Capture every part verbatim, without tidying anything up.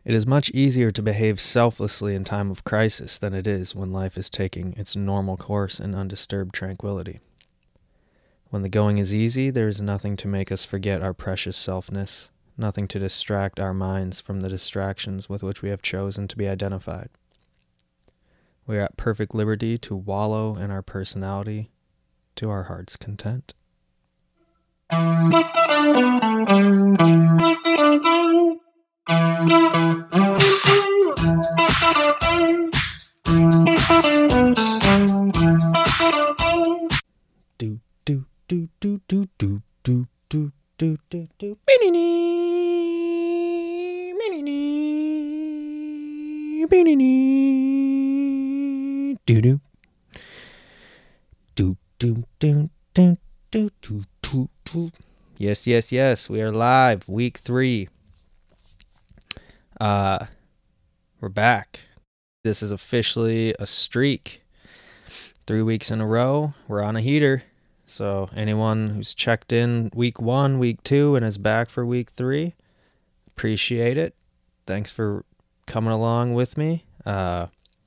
It is much easier to behave selflessly in time of crisis than it is when life is taking its normal course in undisturbed tranquility. When the going is easy, there is nothing to make us forget our precious selfness, nothing to distract our minds from the distractions with which we have chosen to be identified. We are at perfect liberty to wallow in our personality to our heart's content. Do do do do do do do do do do do. Beanie beanie beanie do do do do do do do do do do. Yes, yes, yes. We are live. Week three. Uh, we're back. This is officially a streak. Three weeks in a row. We're on a heater. So anyone who's checked in week one, week two, and is back for week three, appreciate it. Thanks for coming along with me. Uh,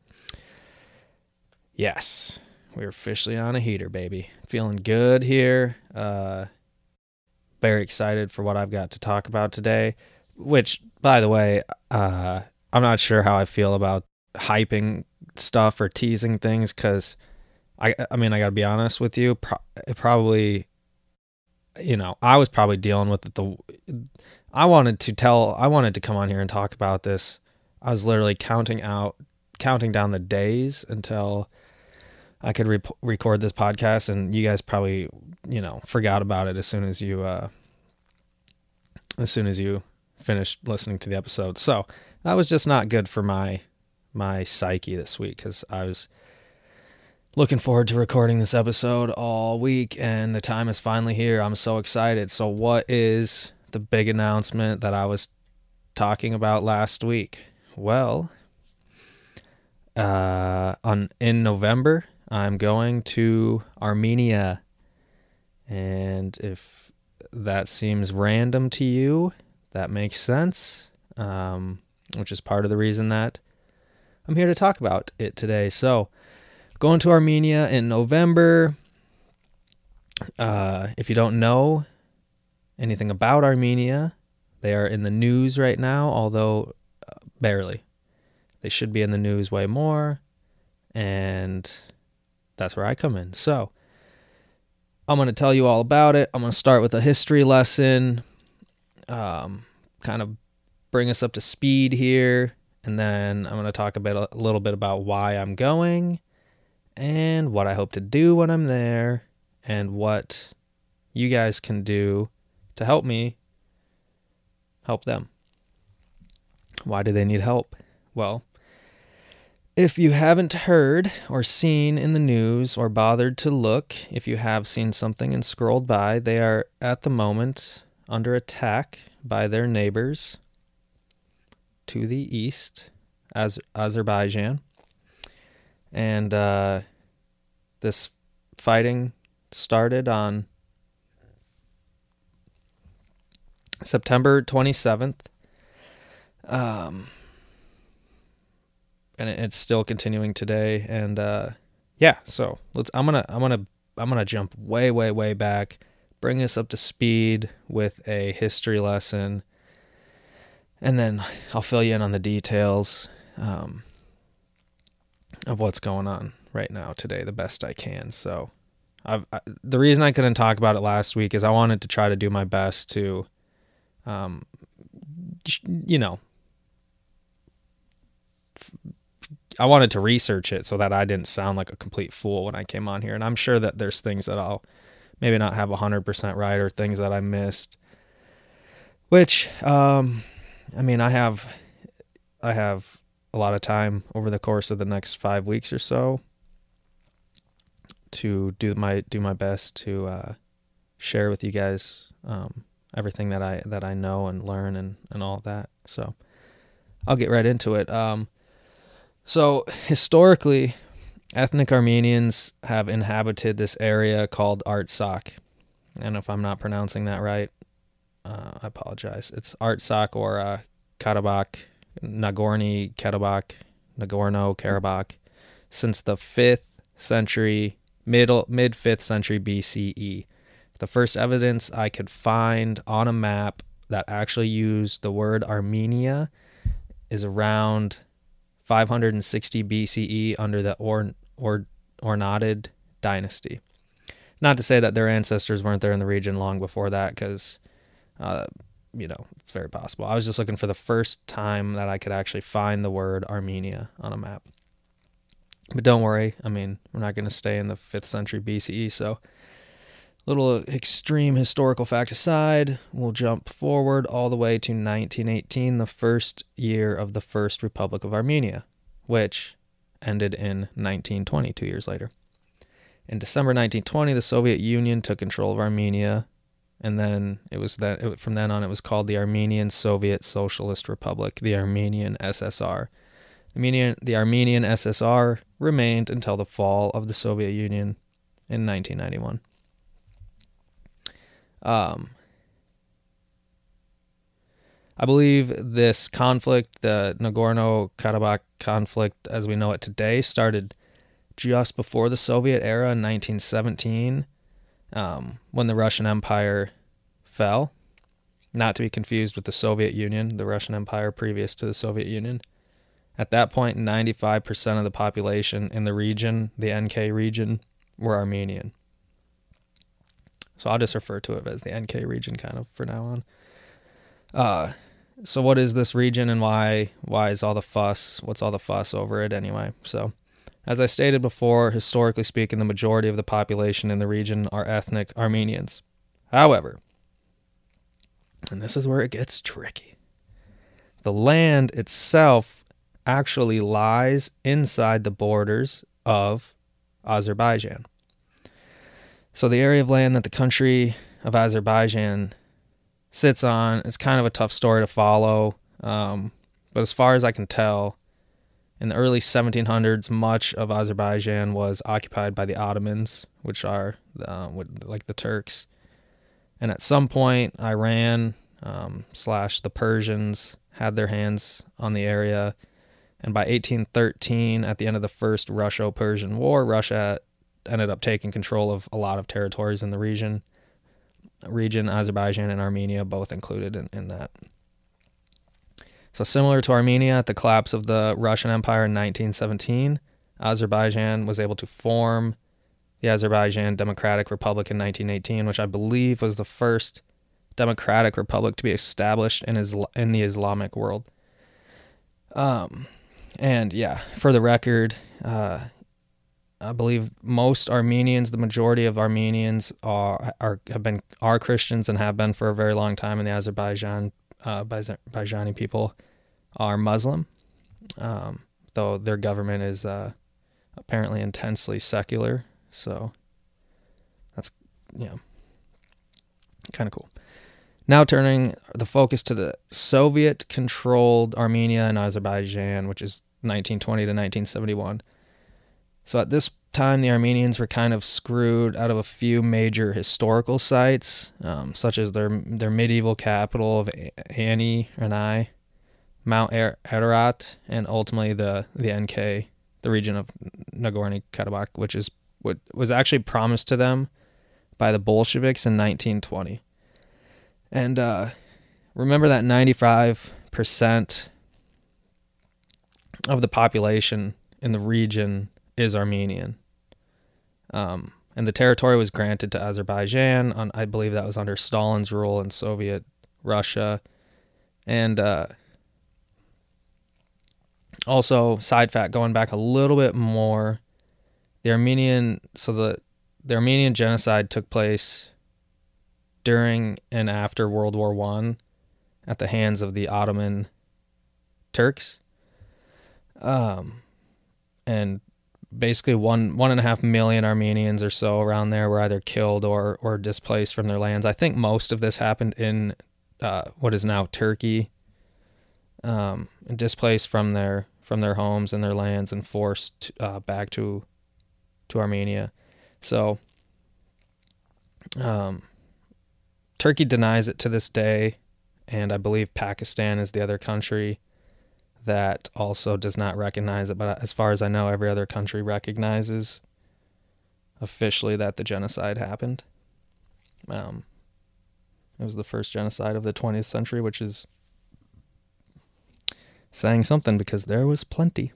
yes, we're officially on a heater, baby. Feeling good here. Uh, very excited for what I've got to talk about today, which, by the way, uh, I'm not sure how I feel about hyping stuff or teasing things, because I, I mean, I got to be honest with you. Pro- it probably, you know, I was probably dealing with it. The, I wanted to tell, I wanted to come on here and talk about this. I was literally counting out, counting down the days until I could re- record this podcast, and you guys probably, you know, forgot about it as soon as you, uh, as soon as you finished listening to the episode. So that was just not good for my, my psyche this week, because I was looking forward to recording this episode all week, and the time is finally here. I'm so excited. So what is the big announcement that I was talking about last week? Well, uh, on in November, I'm going to Armenia. And if that seems random to you, that makes sense, um, which is part of the reason that I'm here to talk about it today. So, going to Armenia in November. Uh, if you don't know anything about Armenia, they are in the news right now, although uh, barely. They should be in the news way more, and that's where I come in. So, I'm going to tell you all about it. I'm going to start with a history lesson, um, kind of bring us up to speed here, and then I'm going to talk a bit, a little bit about why I'm going, and what I hope to do when I'm there, and what you guys can do to help me help them. Why do they need help? Well, if you haven't heard or seen in the news or bothered to look, if you have seen something and scrolled by, they are at the moment under attack by their neighbors to the east, Az- Azerbaijan. And uh, this fighting started on September twenty-seventh. Um, and it, it's still continuing today. And uh, yeah, so let's. I'm gonna. I'm gonna. I'm gonna jump way, way, way back. Bring us up to speed with a history lesson, and then I'll fill you in on the details. Um, of what's going on right now today the best I can. So I've, I, the reason I couldn't talk about it last week is I wanted to try to do my best to, um, you know, I wanted to research it so that I didn't sound like a complete fool when I came on here. And I'm sure that there's things that I'll maybe not have one hundred percent right, or things that I missed, which, um, I mean, I have, I have, a lot of time over the course of the next five weeks or so to do my do my best to uh, share with you guys um, everything that I that I know and learn and, and all of that. So I'll get right into it. Um, so historically, ethnic Armenians have inhabited this area called Artsakh. And if I'm not pronouncing that right, uh, I apologize. It's Artsakh or uh, Karabakh Nagorno-Karabakh, Nagorno-Karabakh, since the fifth century, middle mid fifth century B C E. The first evidence I could find on a map that actually used the word Armenia is around five hundred sixty B C E under the or or Ornatid dynasty. Not to say that their ancestors weren't there in the region long before that, because, uh, you know, it's very possible. I was just looking for the first time that I could actually find the word Armenia on a map. But don't worry, I mean, we're not going to stay in the fifth century B C E, so little extreme historical fact aside, we'll jump forward all the way to nineteen eighteen, the first year of the First Republic of Armenia, which ended in nineteen twenty, two years later. In December nineteen twenty, the Soviet Union took control of Armenia, and then it was that it, from then on it was called the Armenian Soviet Socialist Republic, the Armenian S S R. Armenian, the Armenian S S R remained until the fall of the Soviet Union in nineteen ninety-one. Um, I believe this conflict, the Nagorno-Karabakh conflict as we know it today, started just before the Soviet era in nineteen seventeen, um, when the Russian Empire fell. Not to be confused with the Soviet Union, the Russian Empire previous to the Soviet Union. At that point, ninety-five percent of the population in the region, the N K region, were Armenian. So I'll just refer to it as the N K region kind of for now on. Uh, so what is this region, and why why is all the fuss? What's all the fuss over it anyway? So, as I stated before, historically speaking, the majority of the population in the region are ethnic Armenians. However, and this is where it gets tricky, the land itself actually lies inside the borders of Azerbaijan. So the area of land that the country of Azerbaijan sits on, it's kind of a tough story to follow. Um, but as far as I can tell, in the early seventeen hundreds, much of Azerbaijan was occupied by the Ottomans, which are uh, like the Turks. And at some point, Iran um, slash the Persians had their hands on the area. And by eighteen thirteen, at the end of the First Russo-Persian War, Russia ended up taking control of a lot of territories in the region. Region, Azerbaijan and Armenia both included in, in that. So similar to Armenia, at the collapse of the Russian Empire in nineteen seventeen, Azerbaijan was able to form the Azerbaijan Democratic Republic in nineteen eighteen, which I believe was the first democratic republic to be established in, Isla- in the Islamic world. Um, and yeah, for the record, uh, I believe most Armenians, the majority of Armenians are are have been are Christians and have been for a very long time, and the Azerbaijan uh, Azerbaijani people are Muslim, um, though their government is uh, apparently intensely secular. So that's yeah, kind of cool. Now turning the focus to the Soviet-controlled Armenia and Azerbaijan, which is nineteen twenty to nineteen seventy-one. So at this time, the Armenians were kind of screwed out of a few major historical sites, um, such as their their medieval capital of Ani, Ani, Mount Ararat, and ultimately the, the N K, the region of Nagorno-Karabakh, which is what was actually promised to them by the Bolsheviks in nineteen twenty. And uh, remember that ninety-five percent of the population in the region is Armenian. Um, and the territory was granted to Azerbaijan, on, I believe that was under Stalin's rule in Soviet Russia. And uh, also, side fact, going back a little bit more, the Armenian, so the, the Armenian genocide took place during and after World War One at the hands of the Ottoman Turks. Um, and basically one one and a half million Armenians or so around there were either killed or or displaced from their lands. I think most of this happened in uh, what is now Turkey, um, and displaced from their from their homes and their lands and forced uh, back to to Armenia. So um, Turkey denies it to this day, and I believe Pakistan is the other country that also does not recognize it. But as far as I know, every other country recognizes officially that the genocide happened. Um, it was the first genocide of the twentieth century, which is saying something because there was plenty.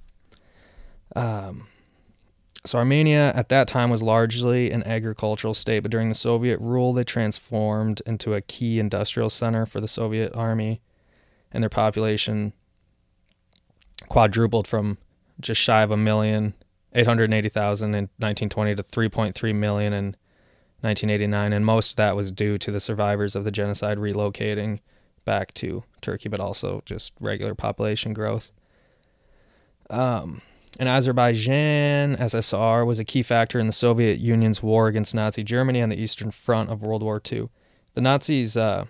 Um, so Armenia at that time was largely an agricultural state, but during the Soviet rule, they transformed into a key industrial center for the Soviet army, and their population quadrupled from just shy of a million, eight hundred eighty thousand in nineteen twenty to three point three million in nineteen eighty-nine, and most of that was due to the survivors of the genocide relocating back to Turkey, but also just regular population growth. Um, and Azerbaijan, S S R, was a key factor in the Soviet Union's war against Nazi Germany on the Eastern Front of World War Two. The Nazis, uh,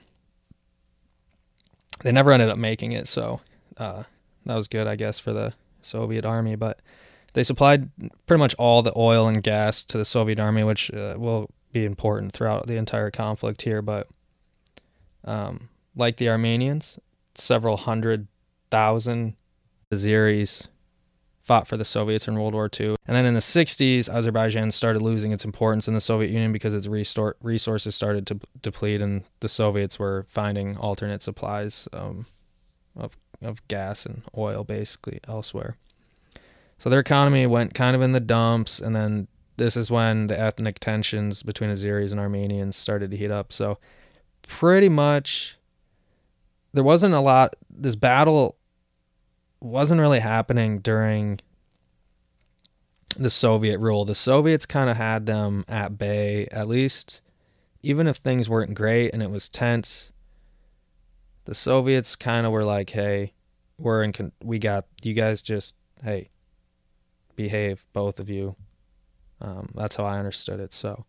they never ended up making it, so uh, that was good, I guess, for the Soviet army, but they supplied pretty much all the oil and gas to the Soviet army, which uh, will be important throughout the entire conflict here, but um, like the Armenians, several hundred thousand Azeris fought for the Soviets in World War Two. And then in the sixties, Azerbaijan started losing its importance in the Soviet Union because its restor- resources started to deplete, and the Soviets were finding alternate supplies um, of of gas and oil basically elsewhere. So their economy went kind of in the dumps, and then this is when the ethnic tensions between Azeris and Armenians started to heat up. So pretty much there wasn't a lot, this battle wasn't really happening during the Soviet rule. The Soviets kind of had them at bay, at least, even if things weren't great and it was tense. The Soviets kind of were like, hey, we're in, con- we got, you guys just, hey, behave, both of you. Um, that's how I understood it. So,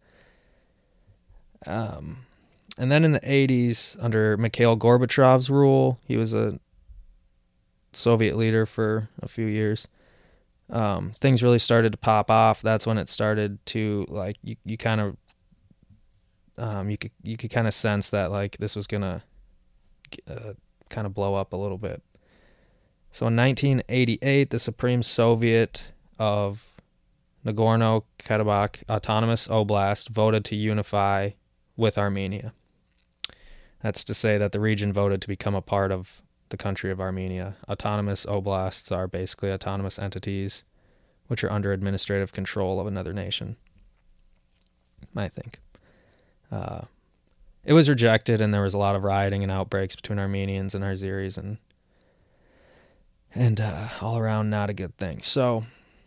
um, and then in the eighties, under Mikhail Gorbachev's rule, he was a Soviet leader for a few years. Um, things really started to pop off. That's when it started to, like, you, you kind of, um, you could, you could kind of sense that, like, this was gonna uh, kind of blow up a little bit. So in nineteen eighty-eight, the Supreme Soviet of Nagorno-Karabakh Autonomous Oblast voted to unify with Armenia. That's to say that the region voted to become a part of the country of Armenia. Autonomous oblasts are basically autonomous entities which are under administrative control of another nation, I think. Uh, it was rejected, and there was a lot of rioting and outbreaks between Armenians and Azeris, and and uh, all around not a good thing. So,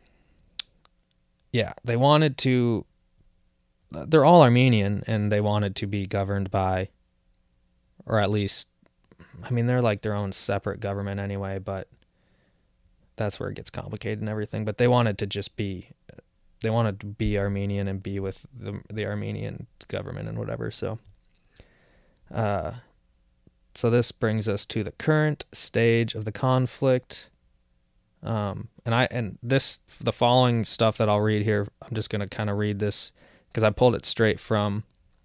yeah, they wanted to, they're all Armenian, and they wanted to be governed by, or at least, I mean, they're like their own separate government anyway, but that's where it gets complicated and everything. But they wanted to just be, they wanted to be Armenian and be with the the Armenian government and whatever. So, uh, so this brings us to the current stage of the conflict. Um, and I, and this, the following stuff that I'll read here, I'm just going to kind of read this because I pulled it straight from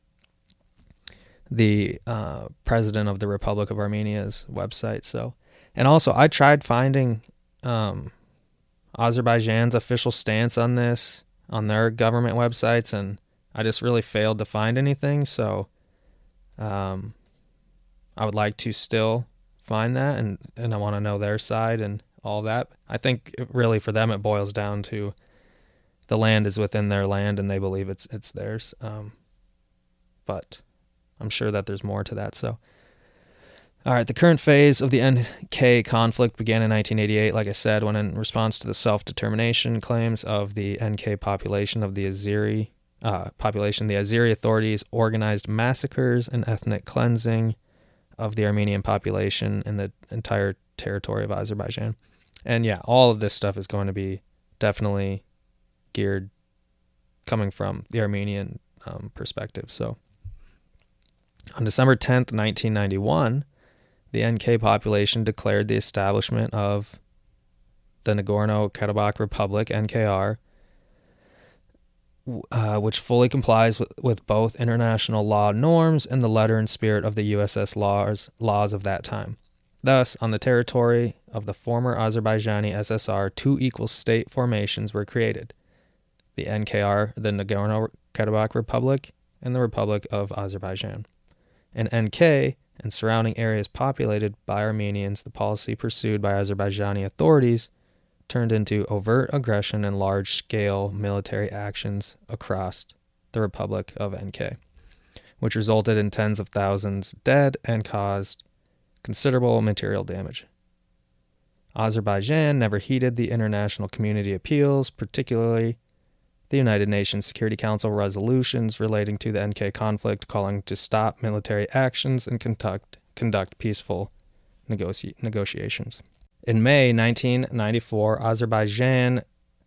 the uh, president of the Republic of Armenia's website. So, and also I tried finding um, Azerbaijan's official stance on this on their government websites, and I just really failed to find anything. So, um, I would like to still find that, and, and I want to know their side and all that. I think it, really for them it boils down to the land is within their land and they believe it's it's theirs. Um, but I'm sure that there's more to that. So, all right, the current phase of the N K conflict began in nineteen eighty-eight, like I said, when in response to the self-determination claims of the N K population of the Azeri uh, population, the Azeri authorities organized massacres and ethnic cleansing of the Armenian population in the entire territory of Azerbaijan. And yeah, all of this stuff is going to be definitely geared coming from the Armenian um, perspective. So on December tenth, nineteen ninety-one, the N K population declared the establishment of the Nagorno-Karabakh Republic, N K R, uh, which fully complies with, with both international law norms and the letter and spirit of the U S S laws, laws of that time. Thus, on the territory of the former Azerbaijani S S R, two equal state formations were created: the N K R, the Nagorno-Karabakh Republic, and the Republic of Azerbaijan. In N K and surrounding areas populated by Armenians, the policy pursued by Azerbaijani authorities turned into overt aggression and large-scale military actions across the Republic of N K, which resulted in tens of thousands dead and caused considerable material damage. Azerbaijan never heeded the international community appeals, particularly the United Nations Security Council resolutions relating to the N K conflict, calling to stop military actions and conduct conduct peaceful negoci- negotiations. In May nineteen ninety-four, Azerbaijan,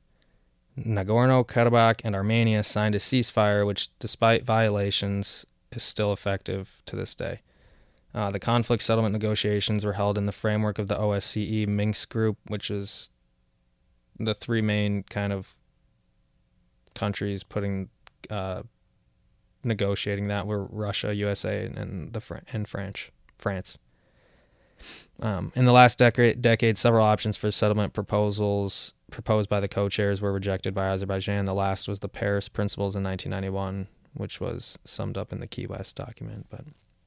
Nagorno-Karabakh, and Armenia signed a ceasefire, which, despite violations, is still effective to this day. Uh, the conflict settlement negotiations were held in the framework of the O S C E Minsk Group, which is the three main kind of countries putting uh, negotiating that were Russia, U S A, and the Fr- and France. France. Um, in the last decade, decade, several options for settlement proposals proposed by the co-chairs were rejected by Azerbaijan. The last was the Paris Principles in nineteen ninety-one, which was summed up in the Key West document, but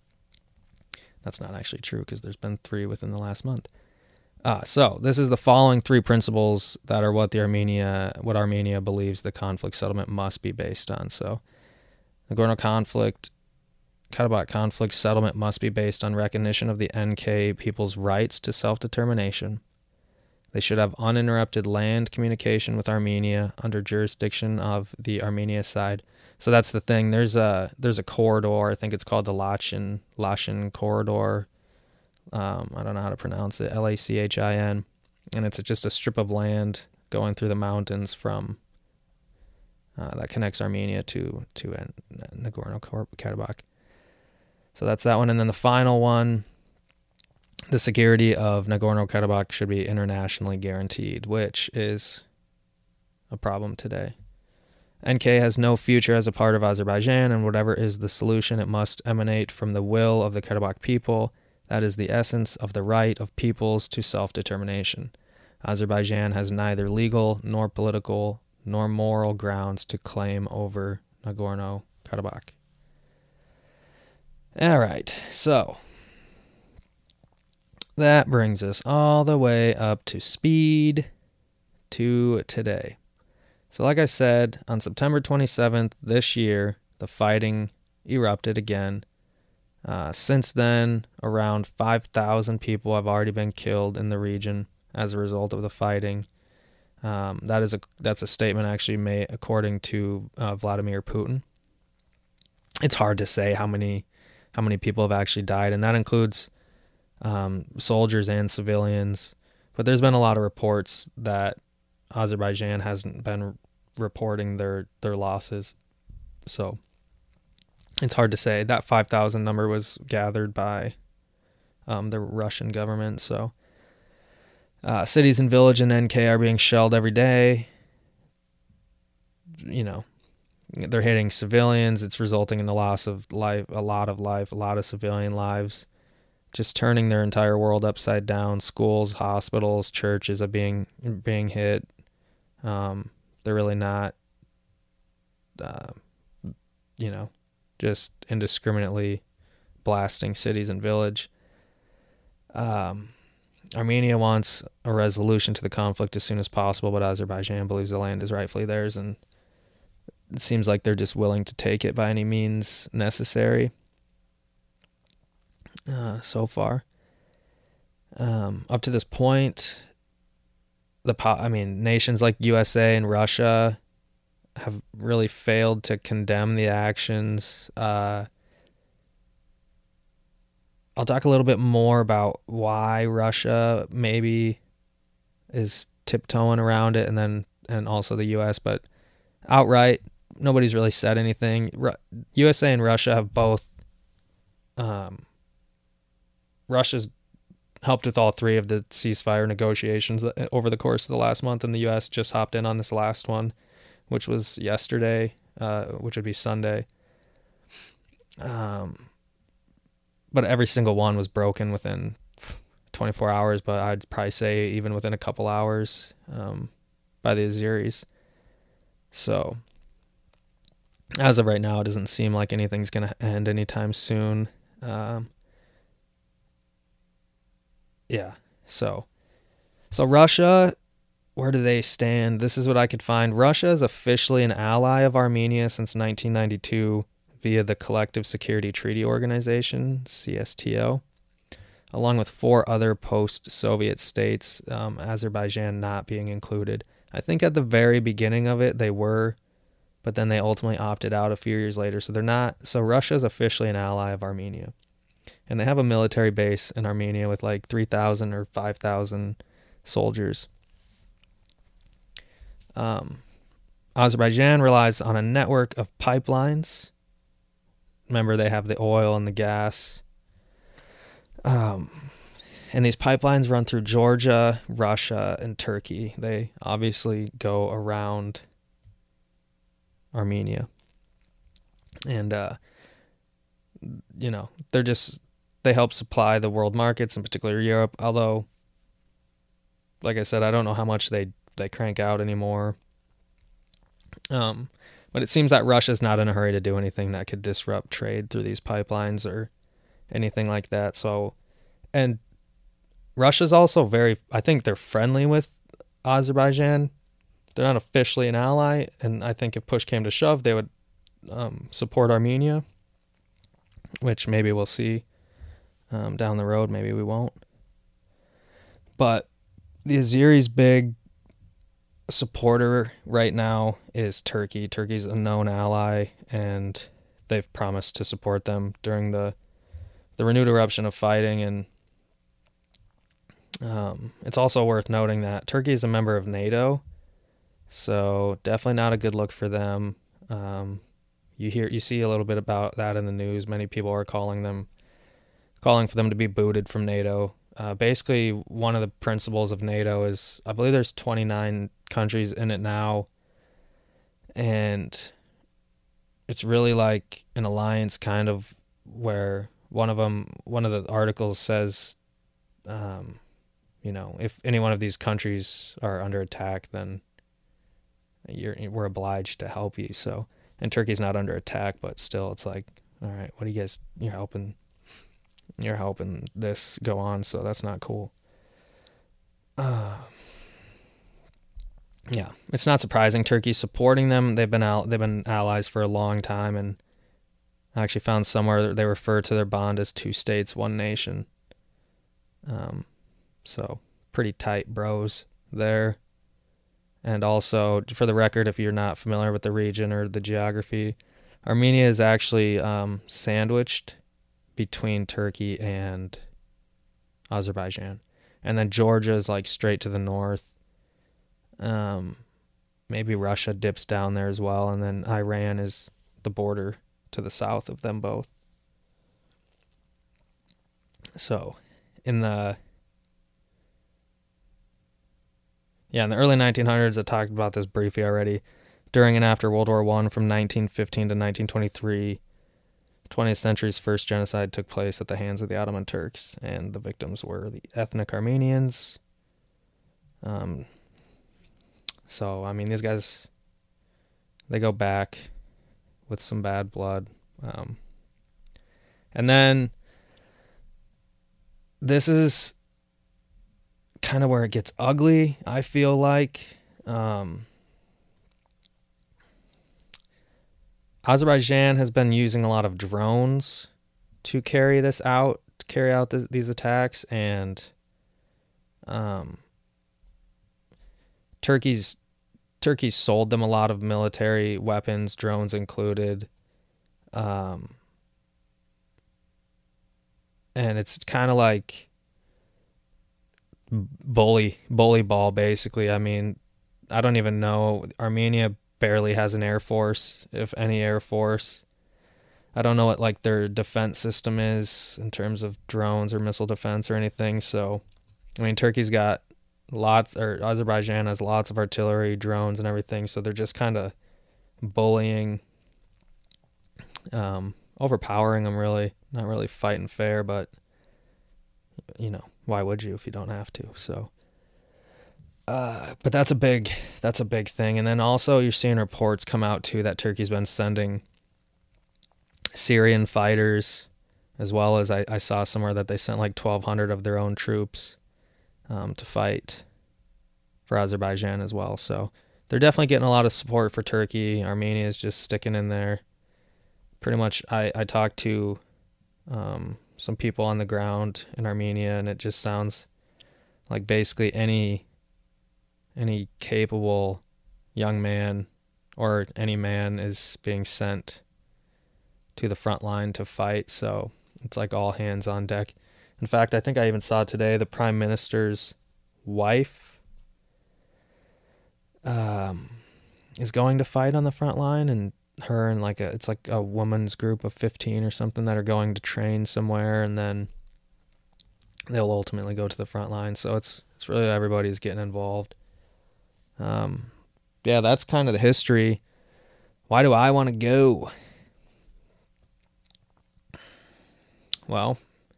that's not actually true because there's been three within the last month. Uh, so this is the following three principles that are what the Armenia, what Armenia believes the conflict settlement must be based on. So, Nagorno conflict, Karabakh conflict settlement must be based on recognition of the N K people's rights to self-determination. They should have uninterrupted land communication with Armenia under jurisdiction of the Armenia side. So that's the thing. There's a there's a corridor. I think it's called the Lachin Lachin corridor. Um, I don't know how to pronounce it. L A C H I N, and it's just a strip of land going through the mountains from uh, that connects Armenia to to uh, Nagorno-Karabakh. So that's that one, and then the final one. The security of Nagorno-Karabakh should be internationally guaranteed, which is a problem today. N K has no future as a part of Azerbaijan, and whatever is the solution, it must emanate from the will of the Karabakh people. That is the essence of the right of peoples to self-determination. Azerbaijan has neither legal nor political nor moral grounds to claim over Nagorno-Karabakh. All right, so that brings us all the way up to speed to today. So like I said, on September twenty-seventh this year, the fighting erupted again. Uh, since then, around five thousand people have already been killed in the region as a result of the fighting. Um, that is a that's a statement actually made according to uh, Vladimir Putin. It's hard to say how many how many people have actually died, and that includes um, soldiers and civilians. But there's been a lot of reports that Azerbaijan hasn't been reporting their, their losses. So it's hard to say. That five thousand number was gathered by um, the Russian government. So uh, cities and villages in N K are being shelled every day. You know, they're hitting civilians. It's resulting in the loss of life, a lot of life, a lot of civilian lives. Just turning their entire world upside down. Schools, hospitals, churches are being being hit. Um, they're really not, uh, you know, just indiscriminately blasting cities and village. Um, Armenia wants a resolution to the conflict as soon as possible, but Azerbaijan believes the land is rightfully theirs, and it seems like they're just willing to take it by any means necessary. Uh, so far, um, up to this point, the po- I mean, nations like U S A and Russia have really failed to condemn the actions. Uh, I'll talk a little bit more about why Russia maybe is tiptoeing around it, and then and also the U S. But outright, nobody's really said anything. Ru- U S A and Russia have both. Um, Russia's helped with all three of the ceasefire negotiations over the course of the last month, and the U S just hopped in on this last one, which was yesterday, uh, which would be Sunday. Um, but every single one was broken within twenty-four hours, but I'd probably say even within a couple hours um, by the Azeris. So as of right now, it doesn't seem like anything's going to end anytime soon. Um, yeah, so so Russia, where do they stand? This is what I could find. Russia is officially an ally of Armenia since nineteen ninety-two via the Collective Security Treaty Organization, C S T O, along with four other post-Soviet states, um, Azerbaijan not being included. I think at the very beginning of it they were, but then they ultimately opted out a few years later. So they're not. So Russia is officially an ally of Armenia, and they have a military base in Armenia with like three thousand or five thousand soldiers. Um, Azerbaijan relies on a network of pipelines. Remember, they have the oil and the gas. Um, and these pipelines run through Georgia, Russia, and Turkey. They obviously go around Armenia. And, uh, you know, they're just, they help supply the world markets, in particular Europe. Although, like I said, I don't know how much they, they crank out anymore. Um, but it seems that Russia's not in a hurry to do anything that could disrupt trade through these pipelines or anything like that. So, and Russia's also very, I think they're friendly with Azerbaijan. They're not officially an ally, and I think if push came to shove, they would um, support Armenia, which maybe we'll see um, down the road. Maybe we won't. But the Azeri's big supporter right now is Turkey. Turkey's a known ally, and they've promised to support them during the the renewed eruption of fighting. And um, it's also worth noting that Turkey is a member of NATO, so definitely not a good look for them. Um, you hear, you see a little bit about that in the news. Many people are calling them, calling for them to be booted from NATO. Uh, basically, one of the principles of NATO is, I believe there's twenty-nine countries in it now, and it's really like an alliance kind of where one of them, one of the articles says, um, you know, if any one of these countries are under attack, then you're, we're obliged to help you. So, and Turkey's not under attack, but still, it's like, all right, what do you guys, you're helping You're helping this go on, so that's not cool. Uh, yeah, it's not surprising. Turkey's supporting them. They've been al- they've been allies for a long time, and I actually found somewhere they refer to their bond as two states, one nation. Um, so pretty tight bros there. And also, for the record, if you're not familiar with the region or the geography, Armenia is actually um, sandwiched between Turkey and Azerbaijan, and then Georgia is like straight to the north. Um, maybe Russia dips down there as well, and then Iran is the border to the south of them both. So, in the yeah, in the early nineteen hundreds, I talked about this briefly already. During and after World War One, from nineteen fifteen to nineteen twenty-three. twentieth century's first genocide took place at the hands of the Ottoman Turks, and the victims were the ethnic Armenians. Um, so, I mean, these guys, they go back with some bad blood. Um, and then this is kind of where it gets ugly, I feel like. Um, Azerbaijan has been using a lot of drones to carry this out, to carry out th- these attacks, and um, Turkey's Turkey sold them a lot of military weapons, drones included, um, and it's kind of like bully bully ball, basically. I mean, I don't even know. Armenia barely has an air force, if any air force. I don't know what like their defense system is in terms of drones or missile defense or anything. So, I mean, Turkey's got lots, or Azerbaijan has lots of artillery, drones, and everything. So they're just kind of bullying, um, overpowering them. Really, not really fighting fair, but you know, why would you if you don't have to? So, uh, but that's a big, that's a big thing. And then also you're seeing reports come out too that Turkey's been sending Syrian fighters, as well as I, I saw somewhere that they sent like twelve hundred of their own troops um, to fight for Azerbaijan as well. So they're definitely getting a lot of support for Turkey. Armenia is just sticking in there. Pretty much, I, I talked to um, some people on the ground in Armenia, and it just sounds like basically any any capable young man or any man is being sent to the front line to fight. So it's like all hands on deck. In fact, I think I even saw today the prime minister's wife um, is going to fight on the front line, and her and like a, it's like a woman's group of fifteen or something that are going to train somewhere, and then they'll ultimately go to the front line. So it's, it's really everybody's getting involved. Um, yeah, that's kind of the history. Why do I want to go? Well,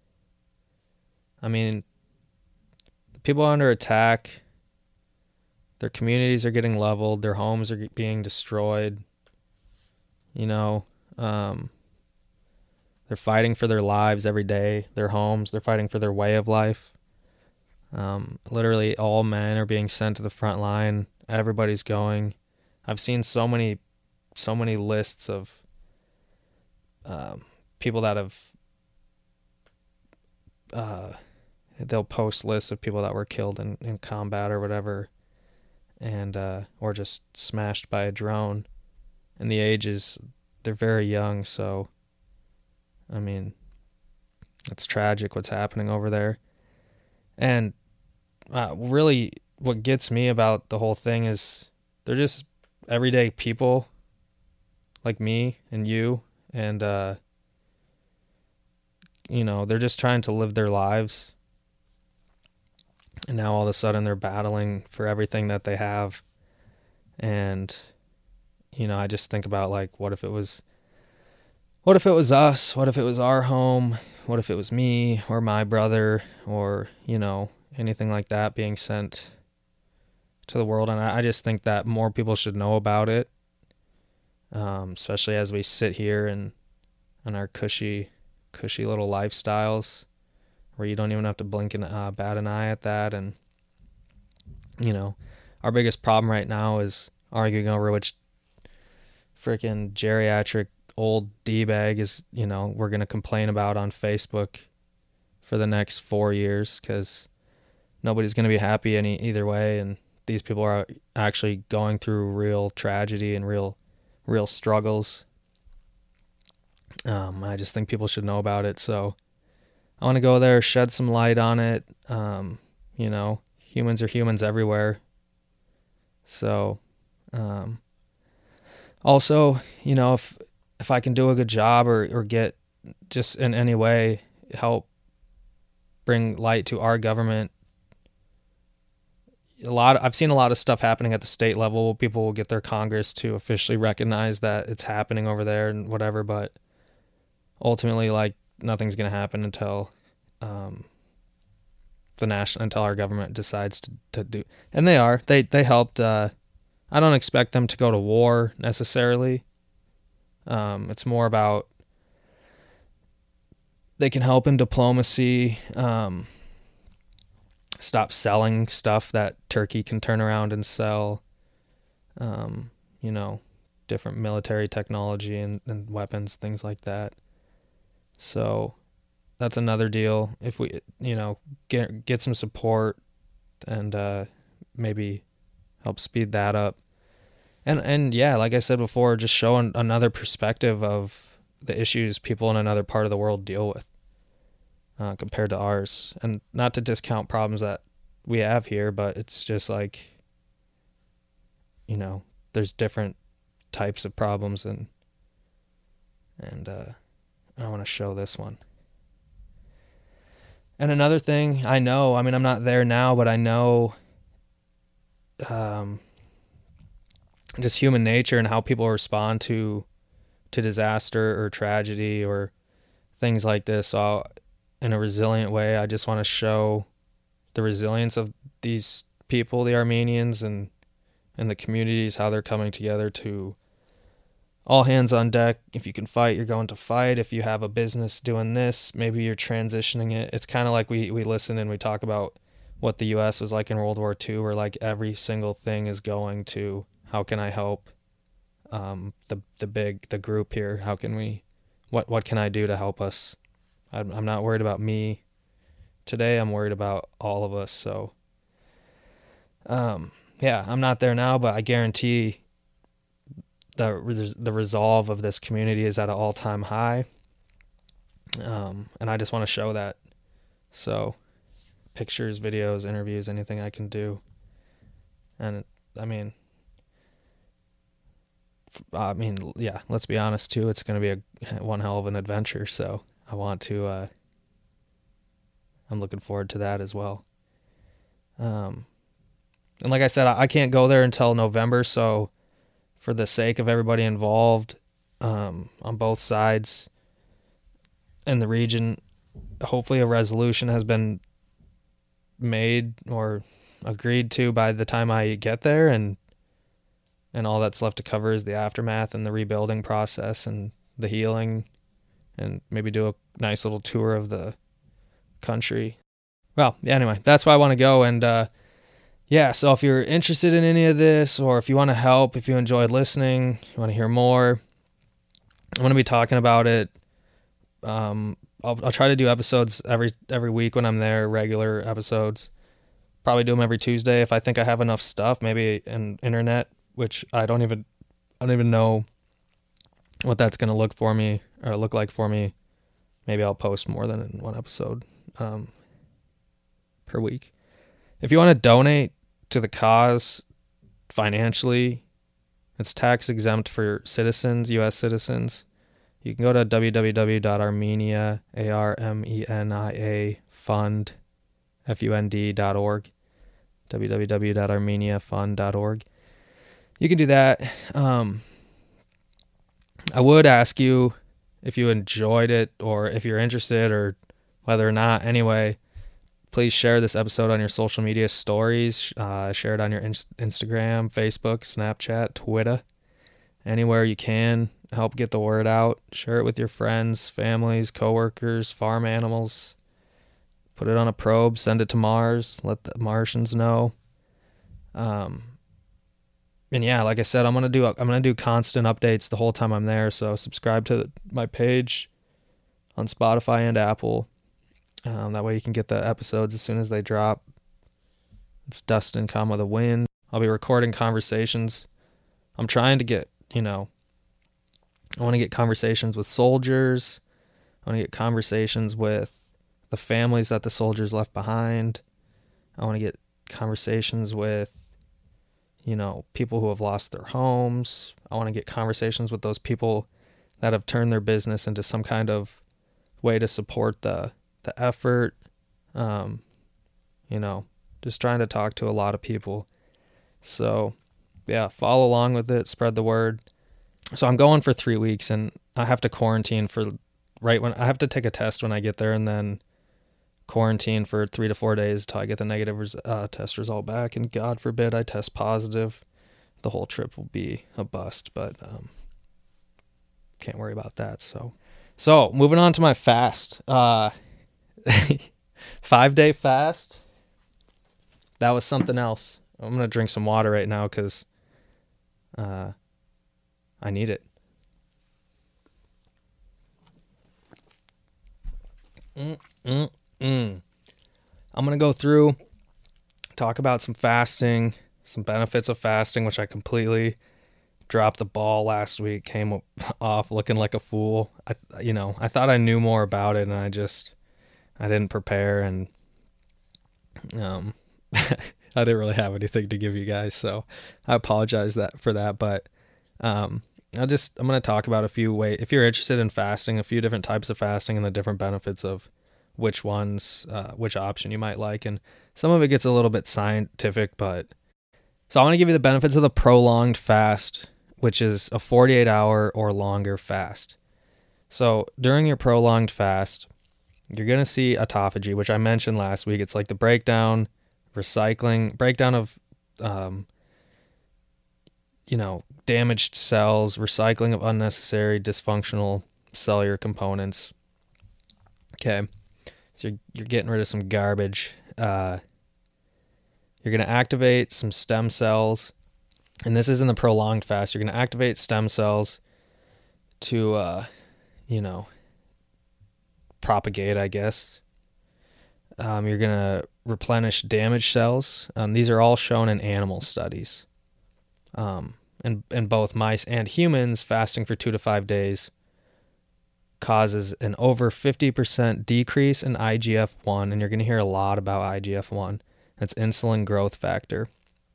I mean, the people are under attack. Their communities are getting leveled. Their homes are being destroyed. You know, um, they're fighting for their lives every day, their homes. They're fighting for their way of life. Um, literally all men are being sent to the front line. Everybody's going. I've seen so many, so many lists of um, people that have, uh, they'll post lists of people that were killed in, in combat or whatever, and uh, or just smashed by a drone. And the ages, they're very young, so, I mean, it's tragic what's happening over there. And uh, really what gets me about the whole thing is they're just everyday people like me and you, and, uh, you know, they're just trying to live their lives. And now all of a sudden they're battling for everything that they have. And, you know, I just think about, like, what if it was, what if it was us? What if it was our home? What if it was me or my brother or, you know, anything like that being sent to the world? And I, I just think that more people should know about it, um, especially as we sit here and on our cushy, cushy little lifestyles where you don't even have to blink and uh, bat an eye at that. And, you know, our biggest problem right now is arguing over which freaking geriatric old D-bag is, you know, we're going to complain about on Facebook for the next four years because nobody's going to be happy any either way. And these people are actually going through real tragedy and real, real struggles. Um, I just think people should know about it. So I want to go there, shed some light on it. Um, you know, humans are humans everywhere. So, um, also, you know, if if I can do a good job or, or get just in any way help bring light to our government, a lot I've seen a lot of stuff happening at the state level. People will get their Congress to officially recognize that it's happening over there and whatever, but ultimately, like, nothing's going to happen until um, the national until our government decides to, to do. And they are. They they helped. Uh, I don't expect them to go to war necessarily. Um, it's more about they can help in diplomacy. Um, stop selling stuff that Turkey can turn around and sell. Um, you know, different military technology and, and weapons, things like that. So that's another deal. If we, you know, get get some support and uh, maybe help speed that up. And and yeah, like I said before, just show an, another perspective of the issues people in another part of the world deal with uh, compared to ours. And not to discount problems that we have here, but it's just like, you know, there's different types of problems, and and uh, I want to show this one. And another thing I know, I mean, I'm not there now, but I know um, just human nature and how people respond to to disaster or tragedy or things like this. So in a resilient way, I just want to show the resilience of these people, the Armenians, and and the communities, how they're coming together to all hands on deck. If you can fight, you're going to fight. If you have a business doing this, maybe you're transitioning it. It's kind of like we, we listen and we talk about what the U S was like in World War Two, where like every single thing is going to, how can I help um, the the big, the group here? How can we, what, what can I do to help us? I'm, I'm not worried about me today. I'm worried about all of us. So, um, yeah, I'm not there now, but I guarantee the the resolve of this community is at an all-time high. Um, and I just want to show that. So pictures, videos, interviews, anything I can do. And I mean, I mean, yeah, let's be honest too. It's going to be a one hell of an adventure. So I want to, uh, I'm looking forward to that as well. Um, and like I said, I, I can't go there until November. So for the sake of everybody involved, um, on both sides in the region, hopefully a resolution has been made or agreed to by the time I get there, and and all that's left to cover is the aftermath and the rebuilding process and the healing, and maybe do a nice little tour of the country. Well, anyway, that's why I want to go. And uh, yeah, so if you're interested in any of this, or if you want to help, if you enjoyed listening, you want to hear more, I'm going to be talking about it. Um, I'll, I'll try to do episodes every every week when I'm there, regular episodes. Probably do them every Tuesday if I think I have enough stuff, maybe an internet, which I don't even I don't even know what that's going to look for me or look like for me. Maybe I'll post more than in one episode um, per week. If you want to donate to the cause financially, it's tax exempt for citizens, U S citizens. You can go to w w w dot armenia, A R M E N I A, fund, F U N D dot org, w w w dot armenia fund dot org. You can do that. Um, I would ask you if you enjoyed it or if you're interested or whether or not. Anyway, please share this episode on your social media stories. Uh, share it on your in- Instagram, Facebook, Snapchat, Twitter, anywhere you can. Help get the word out. Share it with your friends, families, coworkers, farm animals. Put it on a probe. Send it to Mars. Let the Martians know. Um, and yeah, like I said, I'm gonna do I'm gonna do constant updates the whole time I'm there. So subscribe to my page on Spotify and Apple. Um, that way you can get the episodes as soon as they drop. It's Dustin, Calm with a Wind. I'll be recording conversations. I'm trying to get, you know, I want to get conversations with soldiers. I want to get conversations with the families that the soldiers left behind. I want to get conversations with, you know, people who have lost their homes. I want to get conversations with those people that have turned their business into some kind of way to support the the effort. Um, you know, just trying to talk to a lot of people. So, yeah, follow along with it. Spread the word. So I'm going for three weeks, and I have to quarantine for right when I have to take a test when I get there, and then quarantine for three to four days till I get the negative res- uh, test result back. And God forbid I test positive, the whole trip will be a bust. But um, can't worry about that. So, so moving on to my fast, uh, five day fast. That was something else. I'm gonna drink some water right now because uh, I need it. Mm, mm, mm. I'm going to go through, talk about some fasting, some benefits of fasting, which I completely dropped the ball last week, came off looking like a fool. I, you know, I thought I knew more about it, and I just, I didn't prepare, and um, I didn't really have anything to give you guys, so I apologize that for that, but um, I'll just, I'm going to talk about a few ways, if you're interested in fasting, a few different types of fasting and the different benefits of which ones, uh, which option you might like. And some of it gets a little bit scientific, but so I want to give you the benefits of the prolonged fast, which is a forty-eight hour or longer fast. So during your prolonged fast, you're going to see autophagy, which I mentioned last week. It's like the breakdown, recycling, breakdown of, um, you know, damaged cells, recycling of unnecessary, dysfunctional cellular components. Okay. So you're, you're getting rid of some garbage. Uh, you're going to activate some stem cells. And this is in the prolonged fast. You're going to activate stem cells to, uh, you know, propagate, I guess. Um, you're going to replenish damaged cells. Um, these are all shown in animal studies. Um, and in both mice and humans, fasting for two to five days causes an over fifty percent decrease in I G F one. And you're going to hear a lot about I G F one. That's insulin growth factor.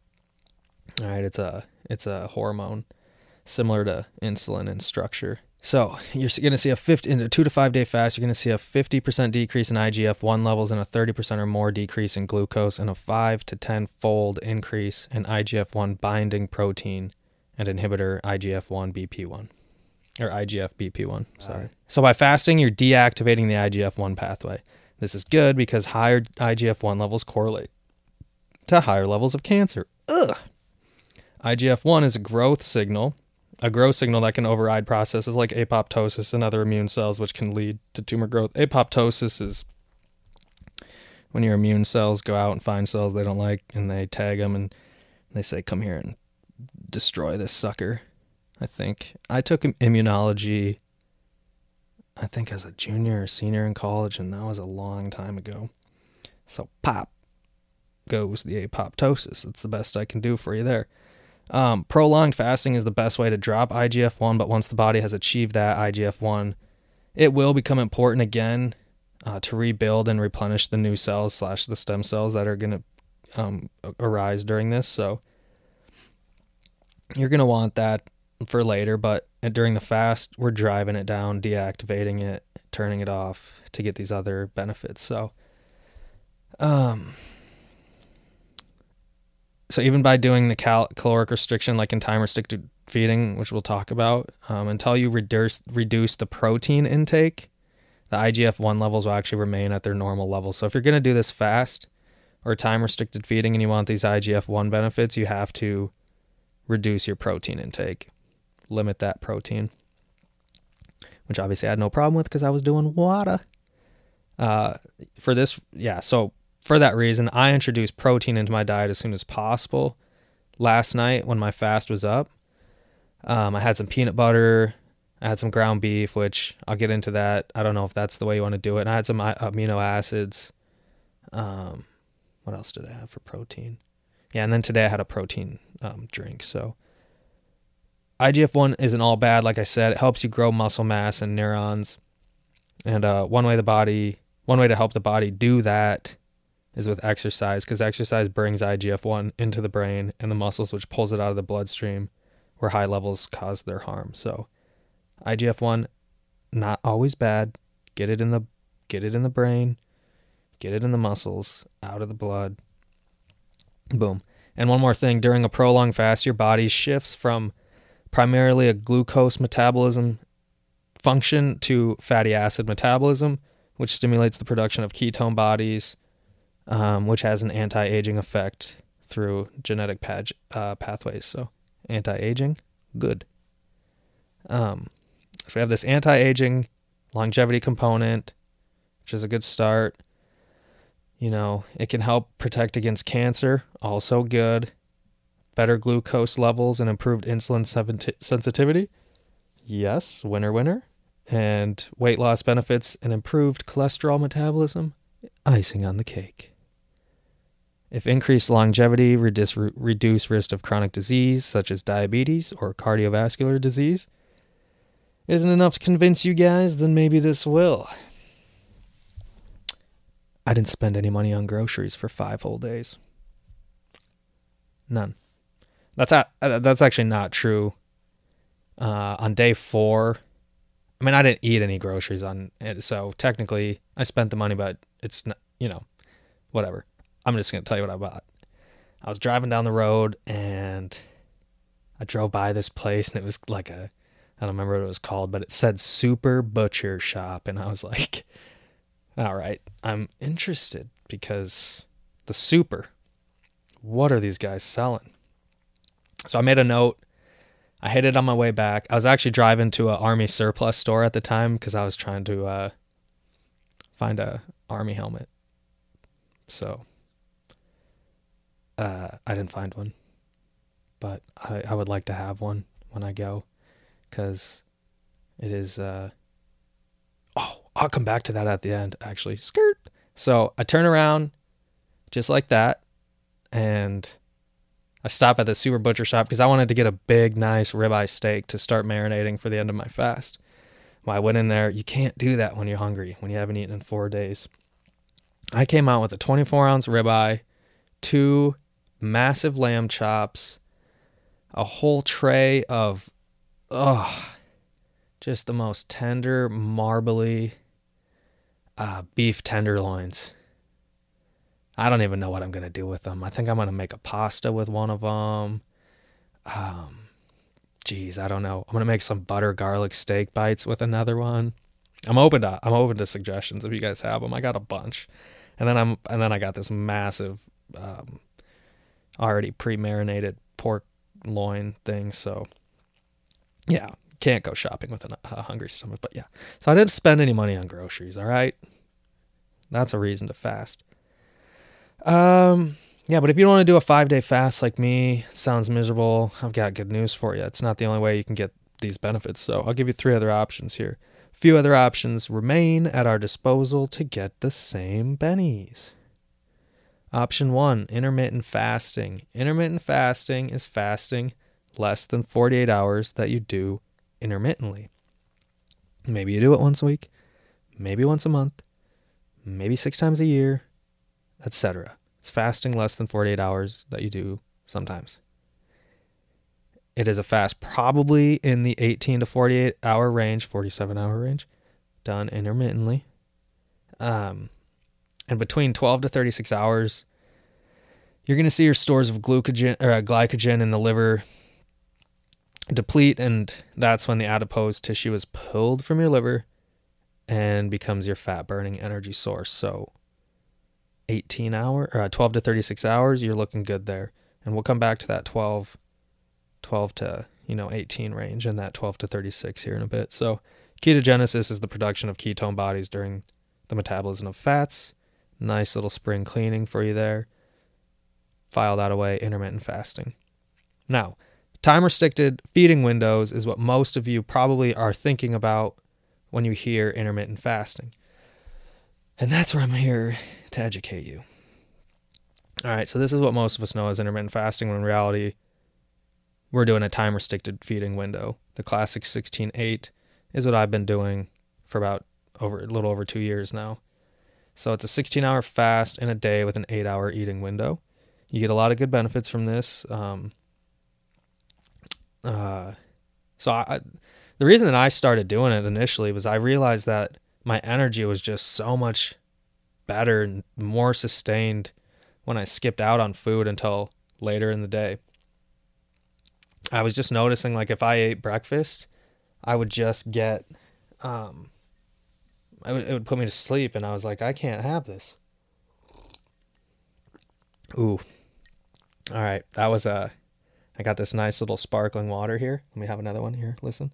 All right, it's a it's a hormone similar to insulin in structure. So you're going to see a fifty in a two to five day fast. You're going to see a fifty percent decrease in I G F one levels and a thirty percent or more decrease in glucose and a five to ten fold increase in I G F one binding protein and inhibitor I G F one B P one or I G F B P one. Sorry. Right. So by fasting, you're deactivating the I G F one pathway. This is good because higher I G F one levels correlate to higher levels of cancer. Ugh. I G F one is a growth signal. A growth signal that can override processes like apoptosis and other immune cells, which can lead to tumor growth. Apoptosis is when your immune cells go out and find cells they don't like, and they tag them, and they say, come here and destroy this sucker, I think. I took immunology, I think, as a junior or senior in college, and that was a long time ago. So pop goes the apoptosis. That's the best I can do for you there. Um, prolonged fasting is the best way to drop I G F one, but once the body has achieved that I G F one, it will become important again uh, to rebuild and replenish the new cells slash the stem cells that are going to um, arise during this. So you're going to want that for later, but during the fast, we're driving it down, deactivating it, turning it off to get these other benefits. So, um... So even by doing the cal- caloric restriction, like in time restricted feeding, which we'll talk about, um, until you reduce reduce the protein intake, the I G F one levels will actually remain at their normal levels. So if you're going to do this fast or time restricted feeding and you want these I G F one benefits, you have to reduce your protein intake, limit that protein, which obviously I had no problem with because I was doing water. Uh, for this, yeah, so for that reason, I introduced protein into my diet as soon as possible. Last night, when my fast was up, um, I had some peanut butter. I had some ground beef, which I'll get into that. I don't know if that's the way you want to do it. And I had some amino acids. Um, what else did I have for protein? Yeah, and then today I had a protein um, drink. So I G F one isn't all bad. Like I said, it helps you grow muscle mass and neurons. And uh, one way the body, one way to help the body do that is with exercise, because exercise brings I G F one into the brain and the muscles, which pulls it out of the bloodstream where high levels cause their harm. So I G F one, not always bad. Get it in the get it in the brain, get it in the muscles, out of the blood. Boom. And one more thing, during a prolonged fast, your body shifts from primarily a glucose metabolism function to fatty acid metabolism, which stimulates the production of ketone bodies, Um, which has an anti-aging effect through genetic pag- uh, pathways. So anti-aging, good. Um, so we have this anti-aging longevity component, which is a good start. You know, it can help protect against cancer, also good. Better glucose levels and improved insulin sensitivity. Yes, winner, winner. And weight loss benefits and improved cholesterol metabolism. Icing on the cake. If increased longevity reduce, reduce risk of chronic disease, such as diabetes or cardiovascular disease, isn't enough to convince you guys, then maybe this will. I didn't spend any money on groceries for five whole days. None. That's not, that's actually not true. Uh, on day four, I mean, I didn't eat any groceries on it, so technically I spent the money, but it's not, you know, whatever. I'm just going to tell you what I bought. I was driving down the road and I drove by this place and it was like a, I don't remember what it was called, but it said Super Butcher Shop. And I was like, All right. I'm interested because the super, what are these guys selling? So I made a note. I hit it on my way back. I was actually driving to an Army surplus store at the time because I was trying to uh, find a Army helmet. So uh, I didn't find one, but I, I would like to have one when I go because it is... Uh, oh, I'll come back to that at the end, actually. Skirt. So I turn around just like that, and I stop at the Super Butcher Shop because I wanted to get a big, nice ribeye steak to start marinating for the end of my fast. Well, I went in there. You can't do that when you're hungry, when you haven't eaten in four days. I came out with a twenty-four ounce ribeye, two massive lamb chops, a whole tray of, oh, just the most tender, marbly uh, beef tenderloins. I don't even know what I'm going to do with them. I think I'm going to make a pasta with one of them. Um, geez, I don't know. I'm going to make some butter garlic steak bites with another one. I'm open to I'm open to suggestions if you guys have them. I got a bunch. And then I'm and then I got this massive um, already pre-marinated pork loin thing, so yeah, can't go shopping with a, a hungry stomach, but yeah. So I didn't spend any money on groceries, all right? That's a reason to fast. Um, yeah, but if you don't want to do a five-day fast like me, sounds miserable, I've got good news for you. It's not the only way you can get these benefits, so I'll give you three other options here. A few other options remain at our disposal to get the same bennies. Option one, intermittent fasting. Intermittent fasting is fasting less than forty-eight hours that you do intermittently. Maybe you do it once a week, maybe once a month, maybe six times a year, et cetera. It's fasting less than forty-eight hours that you do sometimes. It is a fast probably in the eighteen to forty-eight hour range, forty-seven hour range, done intermittently. Um, and between twelve to thirty-six hours, you're going to see your stores of glucogen or uh, glycogen in the liver deplete, and that's when the adipose tissue is pulled from your liver and becomes your fat burning energy source. So eighteen hour or uh, twelve to thirty-six hours, you're looking good there. And we'll come back to that twelve, twelve to, you know, eighteen range and that twelve to thirty-six here in a bit. So ketogenesis is the production of ketone bodies during the metabolism of fats. Nice little spring cleaning for you there. File that away, intermittent fasting. Now, time restricted feeding windows is what most of you probably are thinking about when you hear intermittent fasting. And that's where I'm here to educate you. All right, so this is what most of us know as intermittent fasting, when in reality, we're doing a time restricted feeding window. The classic sixteen eight is what I've been doing for about over a little over two years now. So it's a sixteen hour fast in a day with an eight hour eating window. You get a lot of good benefits from this. Um, uh, so I, the reason that I started doing it initially was I realized that my energy was just so much better and more sustained when I skipped out on food until later in the day. I was just noticing, like, if I ate breakfast, I would just get, um, I would, it would put me to sleep, and I was like, I can't have this. Ooh. All right, that was a, I got this nice little sparkling water here. Let me have another one here. Listen.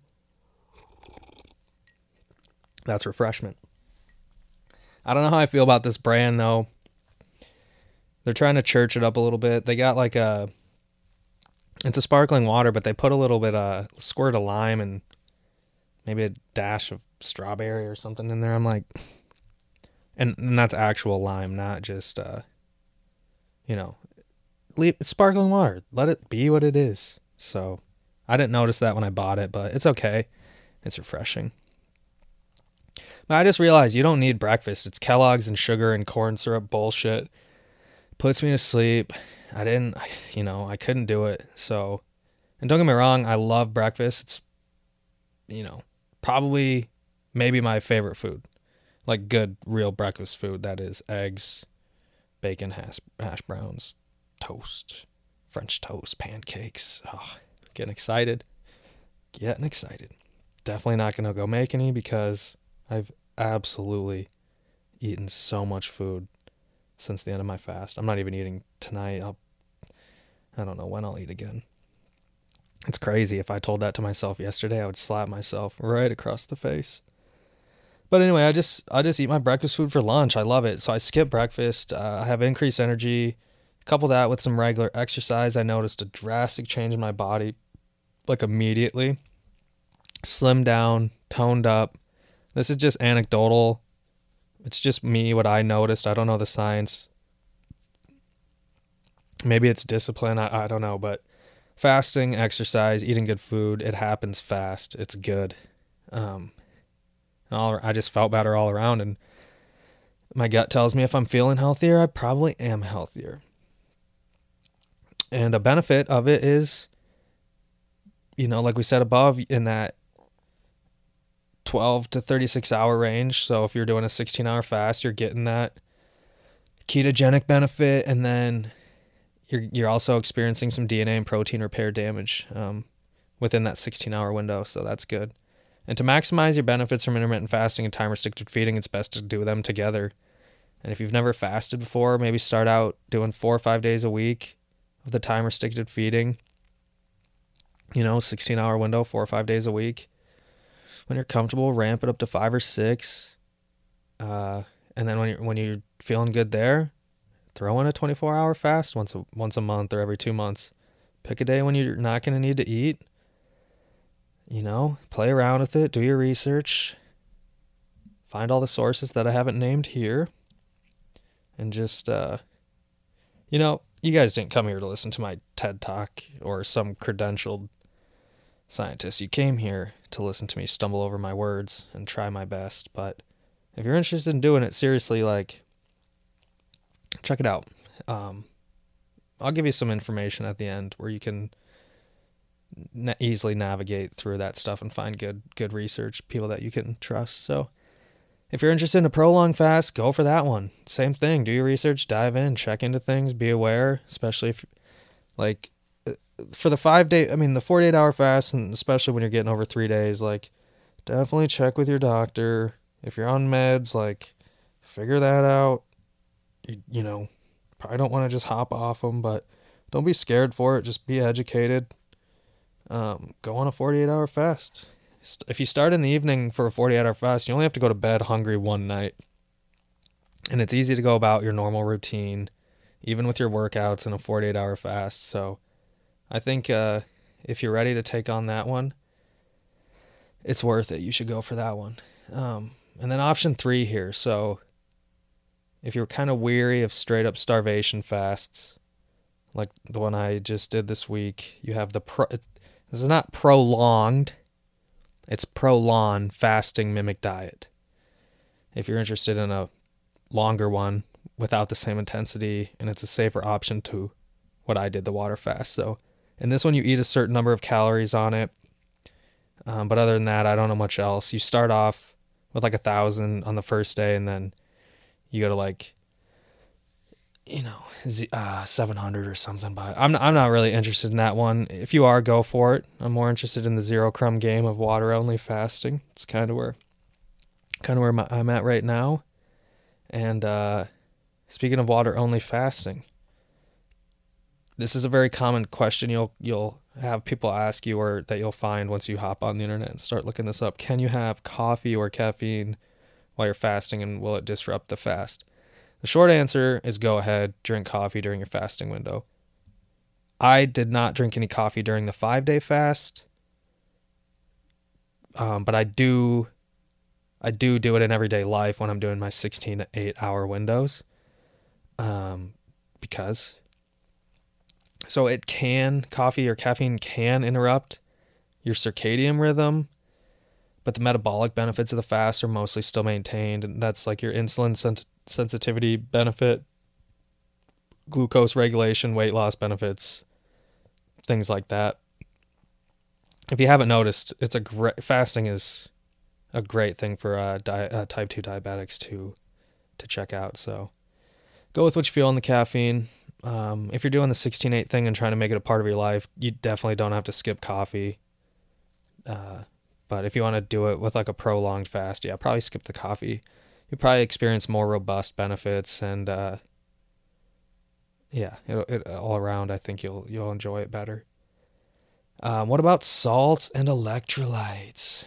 That's refreshment. I don't know how I feel about this brand, though. They're trying to church it up a little bit. They got like a, it's a sparkling water, but they put a little bit of, squirt of lime and maybe a dash of strawberry or something in there. I'm like, and, and that's actual lime, not just, uh, you know, leave it's sparkling water. Let it be what it is. So I didn't notice that when I bought it, but it's okay. It's refreshing. But I just realized you don't need breakfast. It's Kellogg's and sugar and corn syrup bullshit. Puts me to sleep. I didn't, you know, I couldn't do it. So, and don't get me wrong, I love breakfast. It's, you know, probably maybe my favorite food. Like good, real breakfast food. That is eggs, bacon, hash, hash browns, toast, French toast, pancakes. Oh, getting excited. Getting excited. Definitely not going to go make any because I've absolutely eaten so much food since the end of my fast. I'm not even eating tonight. I'll, I don't know when I'll eat again. It's crazy. If I told that to myself yesterday, I would slap myself right across the face. But anyway, I just I just eat my breakfast food for lunch. I love it. So I skip breakfast. Uh, I have increased energy. Couple that with some regular exercise, I noticed a drastic change in my body, like immediately. Slimmed down, toned up. This is just anecdotal. It's just me, what I noticed. I don't know the science. Maybe it's discipline. I, I don't know. But fasting, exercise, eating good food, it happens fast. It's good. Um, all, I just felt better all around. And my gut tells me if I'm feeling healthier, I probably am healthier. And a benefit of it is, you know, like we said above, in that twelve to thirty-six hour range. So if you're doing a sixteen hour fast, you're getting that ketogenic benefit, and then you're you're also experiencing some D N A and protein repair damage um, within that sixteen hour window. So that's good. And to maximize your benefits from intermittent fasting and time restricted feeding, it's best to do them together. And if you've never fasted before, maybe start out doing four or five days a week of the time restricted feeding. You know, sixteen hour window, four or five days a week. When you're comfortable, ramp it up to five or six. Uh, and then when you're, when you're feeling good there, throw in a twenty-four hour fast once a, once a month or every two months. Pick a day when you're not going to need to eat. You know, play around with it. Do your research. Find all the sources that I haven't named here. And just, uh, you know, you guys didn't come here to listen to my TED Talk or some credentialed scientist. You came here to listen to me stumble over my words and try my best. But if you're interested in doing it seriously, like, check it out. Um, I'll give you some information at the end where you can na- easily navigate through that stuff and find good good research, people that you can trust. So if you're interested in a prolonged fast, go for that one. Same thing. Do your research, dive in, check into things, be aware, especially if, like, for the five day, I mean, the forty-eight hour fast, and especially when you're getting over three days, like, definitely check with your doctor. If you're on meds, like, figure that out. You, you know, probably don't want to just hop off them, but don't be scared for it. Just be educated. Um, go on a forty-eight hour fast. If you start in the evening for a forty-eight hour fast, you only have to go to bed hungry one night. And it's easy to go about your normal routine, even with your workouts in a forty-eight hour fast. So I think uh, if you're ready to take on that one, it's worth it. You should go for that one. Um, and then option three here. So if you're kind of weary of straight up starvation fasts, like the one I just did this week, you have the pro. This is not prolonged. It's prolonged fasting mimic diet. If you're interested in a longer one without the same intensity, and it's a safer option to what I did, the water fast. So in this one, you eat a certain number of calories on it. Um, but other than that, I don't know much else. You start off with like a thousand on the first day, and then you go to like, you know, uh, seven hundred or something. But I'm I'm not really interested in that one. If you are, go for it. I'm more interested in the zero crumb game of water only fasting. It's kind of where, kind of where my, I'm at right now. And uh, speaking of water only fasting, this is a very common question you'll you'll have people ask you, or that you'll find once you hop on the internet and start looking this up. Can you have coffee or caffeine while you're fasting, and will it disrupt the fast? The short answer is go ahead, drink coffee during your fasting window. I did not drink any coffee during the five-day fast, um, but I do, I do do it in everyday life when I'm doing my sixteen to eight hour windows, um, because so it can, coffee or caffeine can interrupt your circadian rhythm, but the metabolic benefits of the fast are mostly still maintained, and that's like your insulin sens- sensitivity benefit, glucose regulation, weight loss benefits, things like that. If you haven't noticed, it's a great fasting is a great thing for uh, di- uh, type two diabetics to to check out. So go with what you feel on the caffeine. Um, if you're doing the sixteen eight thing and trying to make it a part of your life, you definitely don't have to skip coffee. Uh, but if you want to do it with like a prolonged fast, yeah, probably skip the coffee. you probably experience more robust benefits, and uh, yeah, it, it, all around, I think you'll you'll enjoy it better. Um, what about salts and electrolytes?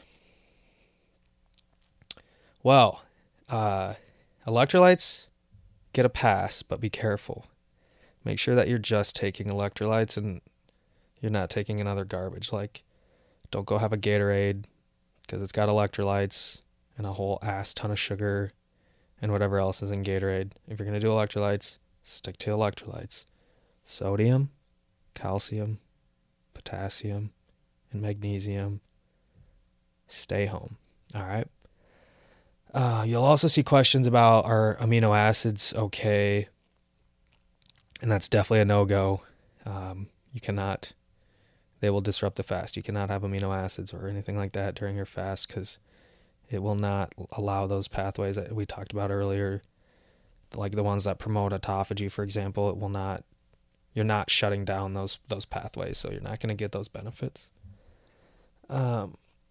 Well, uh, electrolytes get a pass, but be careful. Make sure that you're just taking electrolytes and you're not taking another garbage. Like, don't go have a Gatorade because it's got electrolytes and a whole ass ton of sugar and whatever else is in Gatorade. If you're going to do electrolytes, stick to electrolytes. Sodium, calcium, potassium, and magnesium. Stay home. All right. Uh, you'll also see questions about, are amino acids okay? And that's definitely a no-go. Um, you cannot, they will disrupt the fast. You cannot have amino acids or anything like that during your fast because it will not allow those pathways that we talked about earlier, like the ones that promote autophagy, for example. It will not, you're not shutting down those those pathways, so you're not going to get those benefits. Um,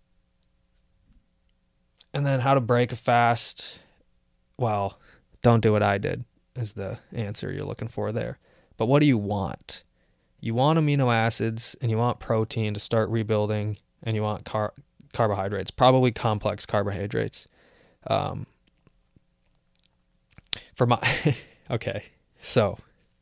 and then how to break a fast. Well, don't do what I did is the answer you're looking for there. But what do you want? You want amino acids and you want protein to start rebuilding, and you want car- carbohydrates, probably complex carbohydrates. Um, for my, okay, so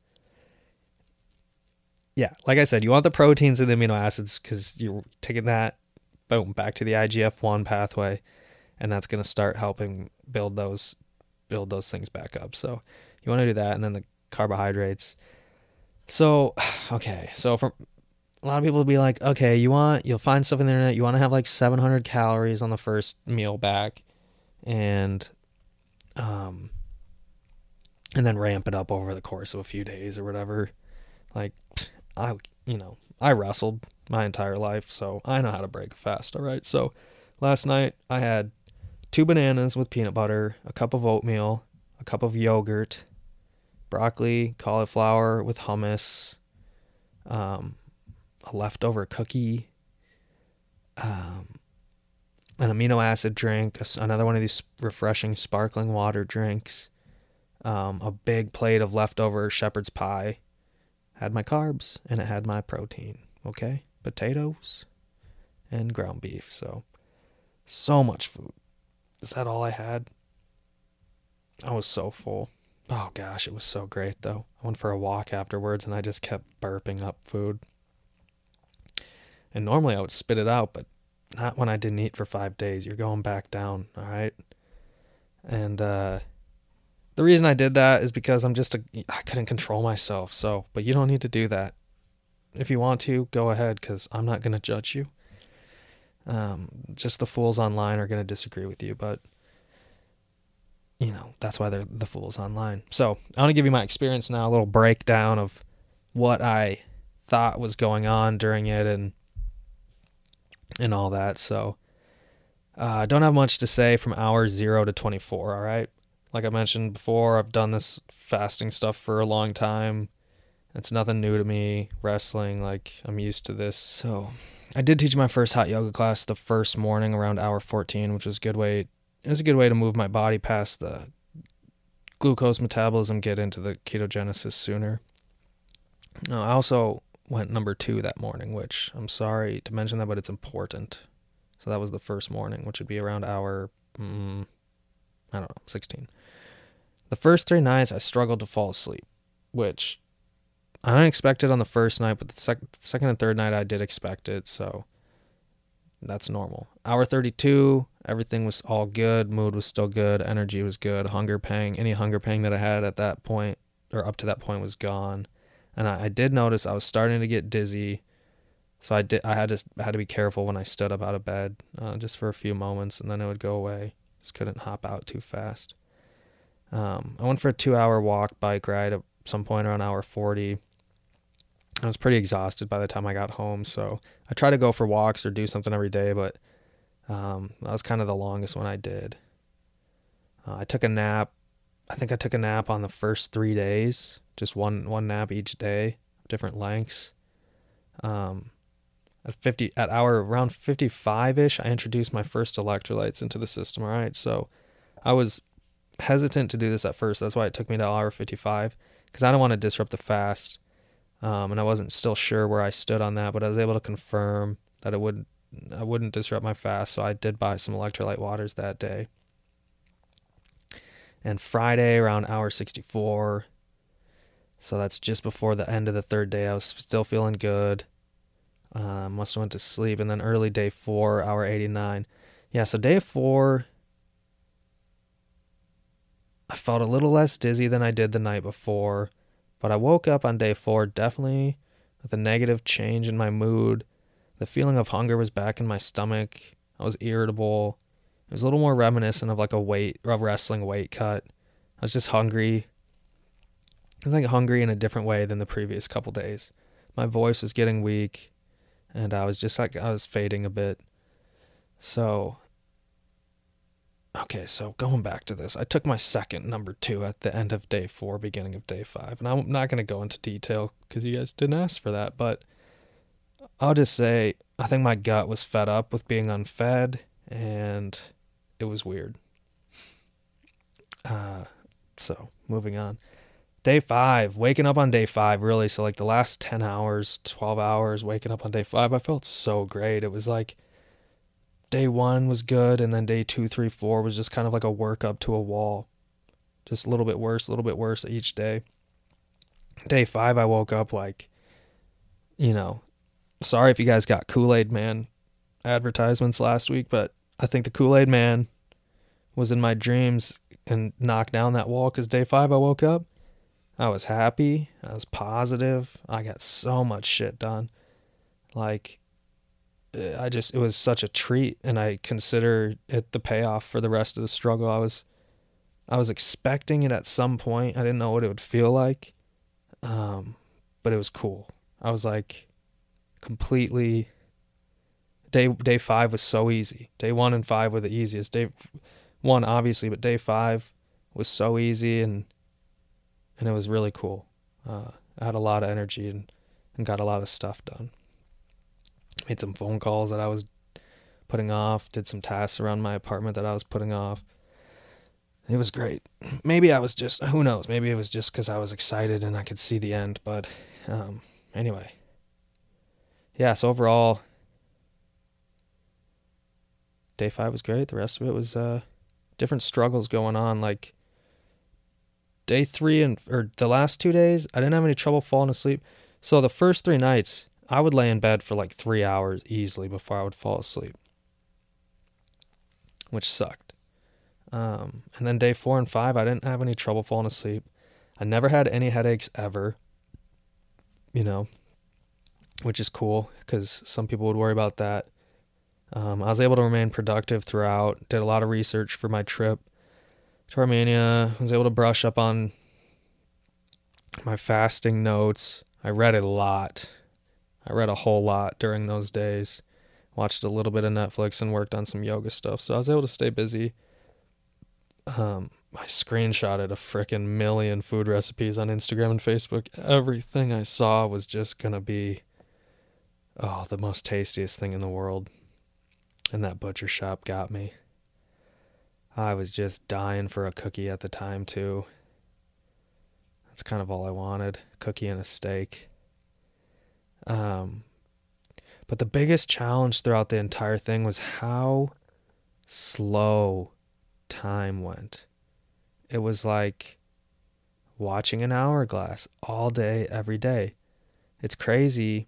yeah, like I said, you want the proteins and the amino acids because you're taking that, boom, back to the I G F one pathway, and that's going to start helping build those build those things back up. So you want to do that, and then the carbohydrates. So, okay, so for a lot of people will be like, okay, you want, you'll find stuff in the internet, you want to have like seven hundred calories on the first meal back, and um, and then ramp it up over the course of a few days or whatever. Like, I, you know, I wrestled my entire life, so I know how to break a fast, all right? So last night I had two bananas with peanut butter, a cup of oatmeal, a cup of yogurt, broccoli, cauliflower with hummus, um, a leftover cookie, um, an amino acid drink, another one of these refreshing sparkling water drinks, um, a big plate of leftover shepherd's pie. Had my carbs and it had my protein. Okay, potatoes and ground beef. So, so much food. Is that all I had? I was so full. Oh gosh, it was so great though. I went for a walk afterwards and I just kept burping up food. And normally I would spit it out, but not when I didn't eat for five days. You're going back down, all right? And uh, the reason I did that is because I'm just a, I couldn't control myself. So, but you don't need to do that. If you want to, go ahead, because I'm not going to judge you. Um, just the fools online are going to disagree with you, but you know, that's why they're the fools online. So I want to give you my experience now, a little breakdown of what I thought was going on during it and and all that. So I uh, don't have much to say from hour zero to twenty-four, all right? Like I mentioned before, I've done this fasting stuff for a long time. It's nothing new to me. Wrestling, like, I'm used to this. So I did teach my first hot yoga class the first morning around hour fourteen, which was a good way. It was a good way to move my body past the glucose metabolism, get into the ketogenesis sooner. Uh, I also went number two that morning, which I'm sorry to mention that, but it's important. So that was the first morning, which would be around hour, mm, I don't know, sixteen. The first three nights, I struggled to fall asleep, which I didn't expect it on the first night, but the sec- second and third night, I did expect it, so that's normal. Hour thirty-two, everything was all good. Mood was still good. Energy was good. Hunger pang, any hunger pang that I had at that point, or up to that point, was gone. And I, I did notice I was starting to get dizzy, so I did. I had to I had to be careful when I stood up out of bed, uh, just for a few moments, and then it would go away. Just couldn't hop out too fast. Um, I went for a two-hour walk bike ride at some point around hour forty. I was pretty exhausted by the time I got home, so I try to go for walks or do something every day, but um, that was kind of the longest one I did. Uh, I took a nap. I think I took a nap on the first three days, just one one nap each day, different lengths. Um, at fifty, at hour around fifty-five ish, I introduced my first electrolytes into the system. All right, so I was hesitant to do this at first. That's why it took me to hour fifty-five, because I don't want to disrupt the fast. Um, and I wasn't still sure where I stood on that, but I was able to confirm that it would I wouldn't disrupt my fast. So I did buy some electrolyte waters that day. And Friday around hour sixty-four, so that's just before the end of the third day, I was still feeling good. Uh, must have went to sleep. And then early day four, hour eighty-nine. Yeah, so day four, I felt a little less dizzy than I did the night before. But I woke up on day four definitely with a negative change in my mood. The feeling of hunger was back in my stomach. I was irritable. It was a little more reminiscent of like a weight, a wrestling weight cut. I was just hungry. I was like hungry in a different way than the previous couple days. My voice was getting weak, and I was just like, I was fading a bit. So, okay, so going back to this, I took my second number two at the end of day four, beginning of day five. And I'm not going to go into detail because you guys didn't ask for that, but I'll just say I think my gut was fed up with being unfed, and it was weird. Uh, so, moving on. Day five, waking up on day five, really. So, like the last ten hours, twelve hours, waking up on day five, I felt so great. It was like day one was good, and then day two, three, four was just kind of like a work up to a wall. Just a little bit worse, a little bit worse each day. Day five, I woke up like, you know, sorry if you guys got Kool-Aid Man advertisements last week, but I think the Kool-Aid Man was in my dreams and knocked down that wall, because day five I woke up, I was happy, I was positive, I got so much shit done. Like, I just, it was such a treat, and I consider it the payoff for the rest of the struggle. I was, I was expecting it at some point. I didn't know what it would feel like, um, but it was cool. I was like, completely, day day five was so easy. Day one and five were the easiest. Day one, obviously, but day five was so easy, and and it was really cool. Uh, I had a lot of energy and, and got a lot of stuff done. Made some phone calls that I was putting off, did some tasks around my apartment that I was putting off. It was great. Maybe I was just, who knows, maybe it was just because I was excited and I could see the end, but um, anyway. Yeah, so overall, day five was great. The rest of it was uh, different struggles going on. Like day three and or the last two days, I didn't have any trouble falling asleep. So the first three nights, I would lay in bed for like three hours easily before I would fall asleep, which sucked. Um, and then day four and five, I didn't have any trouble falling asleep. I never had any headaches ever, you know, which is cool because some people would worry about that. Um, I was able to remain productive throughout, did a lot of research for my trip to Armenia. I was able to brush up on my fasting notes. I read a lot. I read a whole lot during those days. Watched a little bit of Netflix and worked on some yoga stuff. So I was able to stay busy. Um, I screenshotted a frickin' million food recipes on Instagram and Facebook. Everything I saw was just gonna be, oh, the most tastiest thing in the world. And that butcher shop got me. I was just dying for a cookie at the time, too. That's kind of all I wanted. A cookie and a steak. Um, but the biggest challenge throughout the entire thing was how slow time went. It was like watching an hourglass all day, every day. It's crazy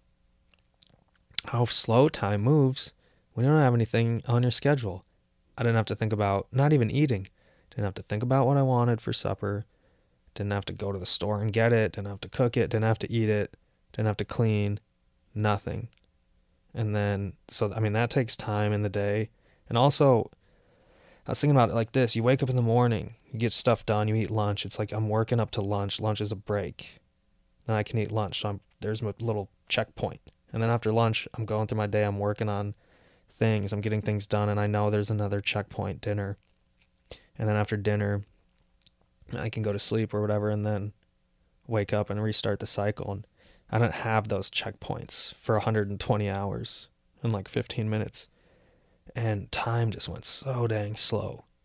how slow time moves when you don't have anything on your schedule. I didn't have to think about not even eating. Didn't have to think about what I wanted for supper. Didn't have to go to the store and get it. Didn't have to cook it. Didn't have to eat it. Didn't have to clean. Nothing. And then, so, I mean, that takes time in the day. And also, I was thinking about it like this. You wake up in the morning. You get stuff done. You eat lunch. It's like I'm working up to lunch. Lunch is a break. Then I can eat lunch. So I'm, there's a little checkpoint. And then after lunch, I'm going through my day. I'm working on things. I'm getting things done. And I know there's another checkpoint, dinner. And then after dinner, I can go to sleep or whatever and then wake up and restart the cycle. And I don't have those checkpoints for one hundred twenty hours in like fifteen minutes. And time just went so dang slow.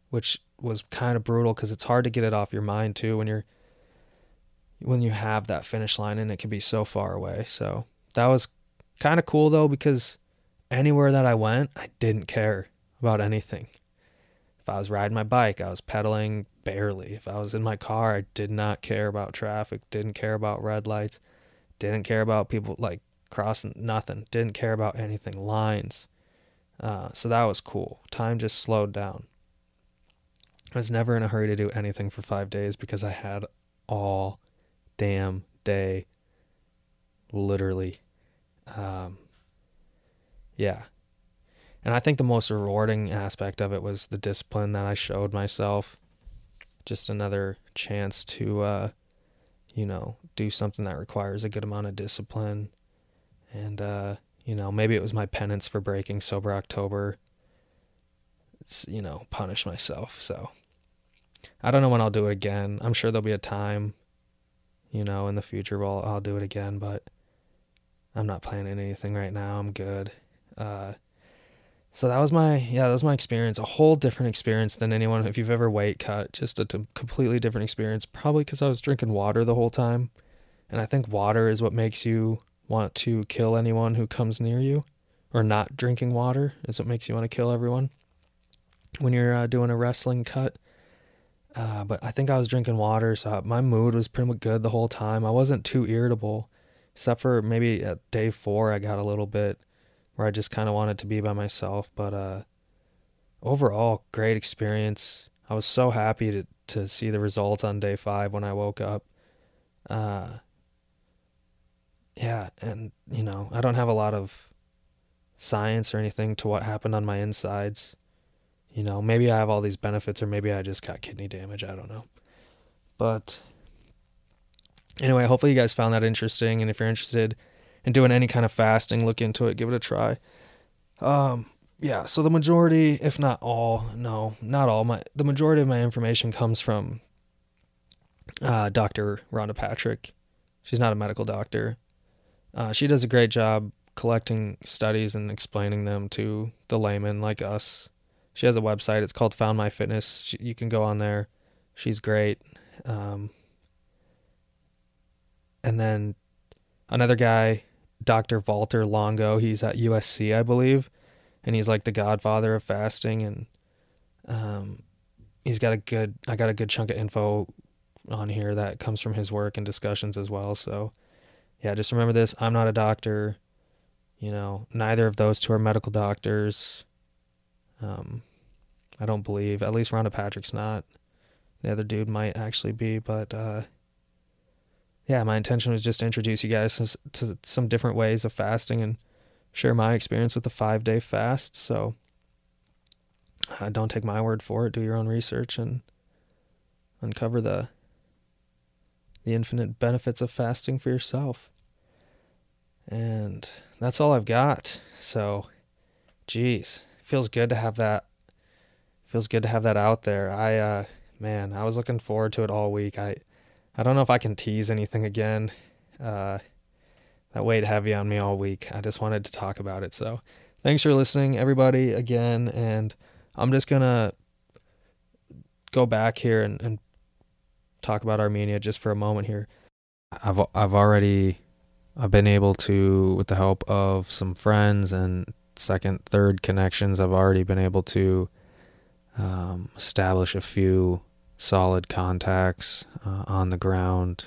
which was kind of brutal because it's hard to get it off your mind too when you're when you have that finish line and it can be so far away. So that was kind of cool though, because anywhere that I went, I didn't care about anything. If I was riding my bike, I was pedaling barely. If I was in my car, I did not care about traffic, didn't care about red lights, didn't care about people like crossing, nothing, didn't care about anything, lines. Uh, so that was cool. Time just slowed down. I was never in a hurry to do anything for five days because I had all damn day, literally. Um, yeah. And I think the most rewarding aspect of it was the discipline that I showed myself. Just another chance to, uh, you know, do something that requires a good amount of discipline. And, uh, you know, maybe it was my penance for breaking Sober October. It's, you know, punish myself. So I don't know when I'll do it again. I'm sure there'll be a time, you know, in the future where I'll, I'll do it again, but I'm not planning anything right now. I'm good. Uh, so that was my, yeah, that was my experience. A whole different experience than anyone, if you've ever weight cut, just a t- completely different experience, probably because I was drinking water the whole time. And I think water is what makes you want to kill anyone who comes near you, or not drinking water is what makes you want to kill everyone when you're uh, doing a wrestling cut. Uh, but I think I was drinking water, so my mood was pretty much good the whole time. I wasn't too irritable, except for maybe at day four, I got a little bit where I just kind of wanted to be by myself. But uh, overall, great experience. I was so happy to, to see the results on day five when I woke up. Uh, yeah, and, you know, I don't have a lot of science or anything to what happened on my insides. You know, maybe I have all these benefits, or maybe I just got kidney damage. I don't know. But anyway, hopefully you guys found that interesting. And if you're interested in doing any kind of fasting, look into it. Give it a try. Um, yeah, so the majority, if not all, no, not all, my the majority of my information comes from uh, Doctor Rhonda Patrick. She's not a medical doctor. Uh, she does a great job collecting studies and explaining them to the layman like us. She has a website. It's called Found My Fitness. She, you can go on there. She's great. Um, and then another guy, Doctor Walter Longo, he's at U S C, I believe. And he's like the godfather of fasting. And um, he's got a good, I got a good chunk of info on here that comes from his work and discussions as well. So yeah, just remember this. I'm not a doctor. You know, neither of those two are medical doctors. Um, I don't believe, at least Rhonda Patrick's not. The other dude might actually be, but uh, yeah, my intention was just to introduce you guys to, to some different ways of fasting and share my experience with the five-day fast. So uh, don't take my word for it. Do your own research and uncover the the infinite benefits of fasting for yourself. And that's all I've got. So, geez, feels good to have that. Feels good to have that out there. I, uh, man, I was looking forward to it all week. I, I don't know if I can tease anything again. Uh, that weighed heavy on me all week. I just wanted to talk about it. So, thanks for listening, everybody, again. And I'm just gonna go back here and, and talk about Armenia just for a moment here. I've I've already I've been able to, with the help of some friends and second, third connections, I've already been able to um, establish a few solid contacts uh, on the ground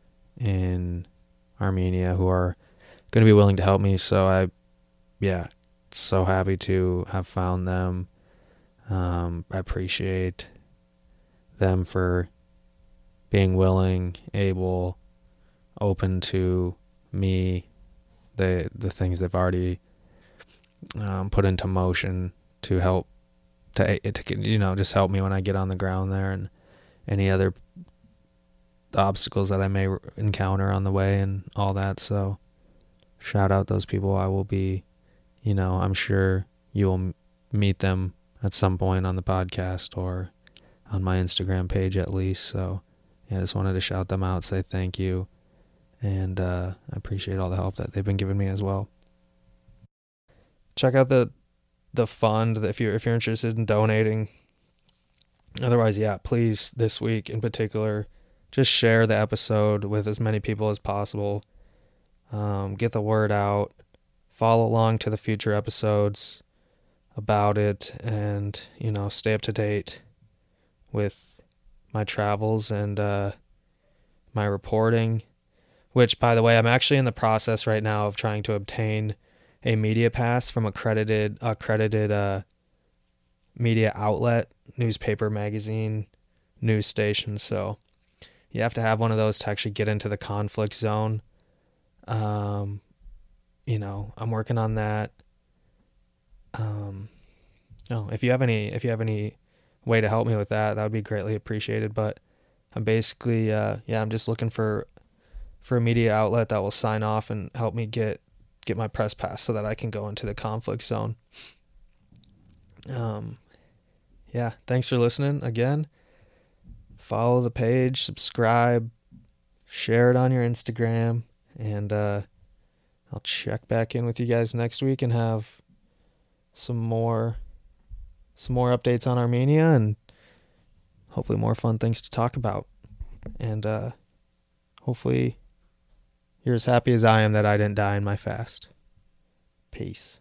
in Armenia who are going to be willing to help me. So I, yeah, so happy to have found them. Um, I appreciate them for being willing, able, open to me, the the things they've already um, put into motion to help, to, to you know, just help me when I get on the ground there, and any other obstacles that I may encounter on the way and all that. So shout out those people. I will be, you know, I'm sure you will meet them at some point on the podcast or on my Instagram page at least. So yeah, I just wanted to shout them out, say thank you. And uh, I appreciate all the help that they've been giving me as well. Check out the the fund if you're if you're interested in donating. otherwise, yeah, please, this week in particular, just share the episode with as many people as possible. Um, get the word out. Follow along to the future episodes about it, and, you know, stay up to date with my travels and uh, my reporting, which, by the way, I'm actually in the process right now of trying to obtain a media pass from accredited accredited uh, media outlet, newspaper, magazine, news station. So you have to have one of those to actually get into the conflict zone. Um, you know, I'm working on that. Um, no, if you have any, if you have any way to help me with that, that would be greatly appreciated. But I'm basically, uh, yeah, I'm just looking for, for a media outlet that will sign off and help me get, get my press pass so that I can go into the conflict zone. Um, yeah, thanks for listening again. Follow the page, subscribe, share it on your Instagram, and, uh, I'll check back in with you guys next week and have some more some more updates on Armenia and hopefully more fun things to talk about. And uh, hopefully you're as happy as I am that I didn't die in my fast. Peace.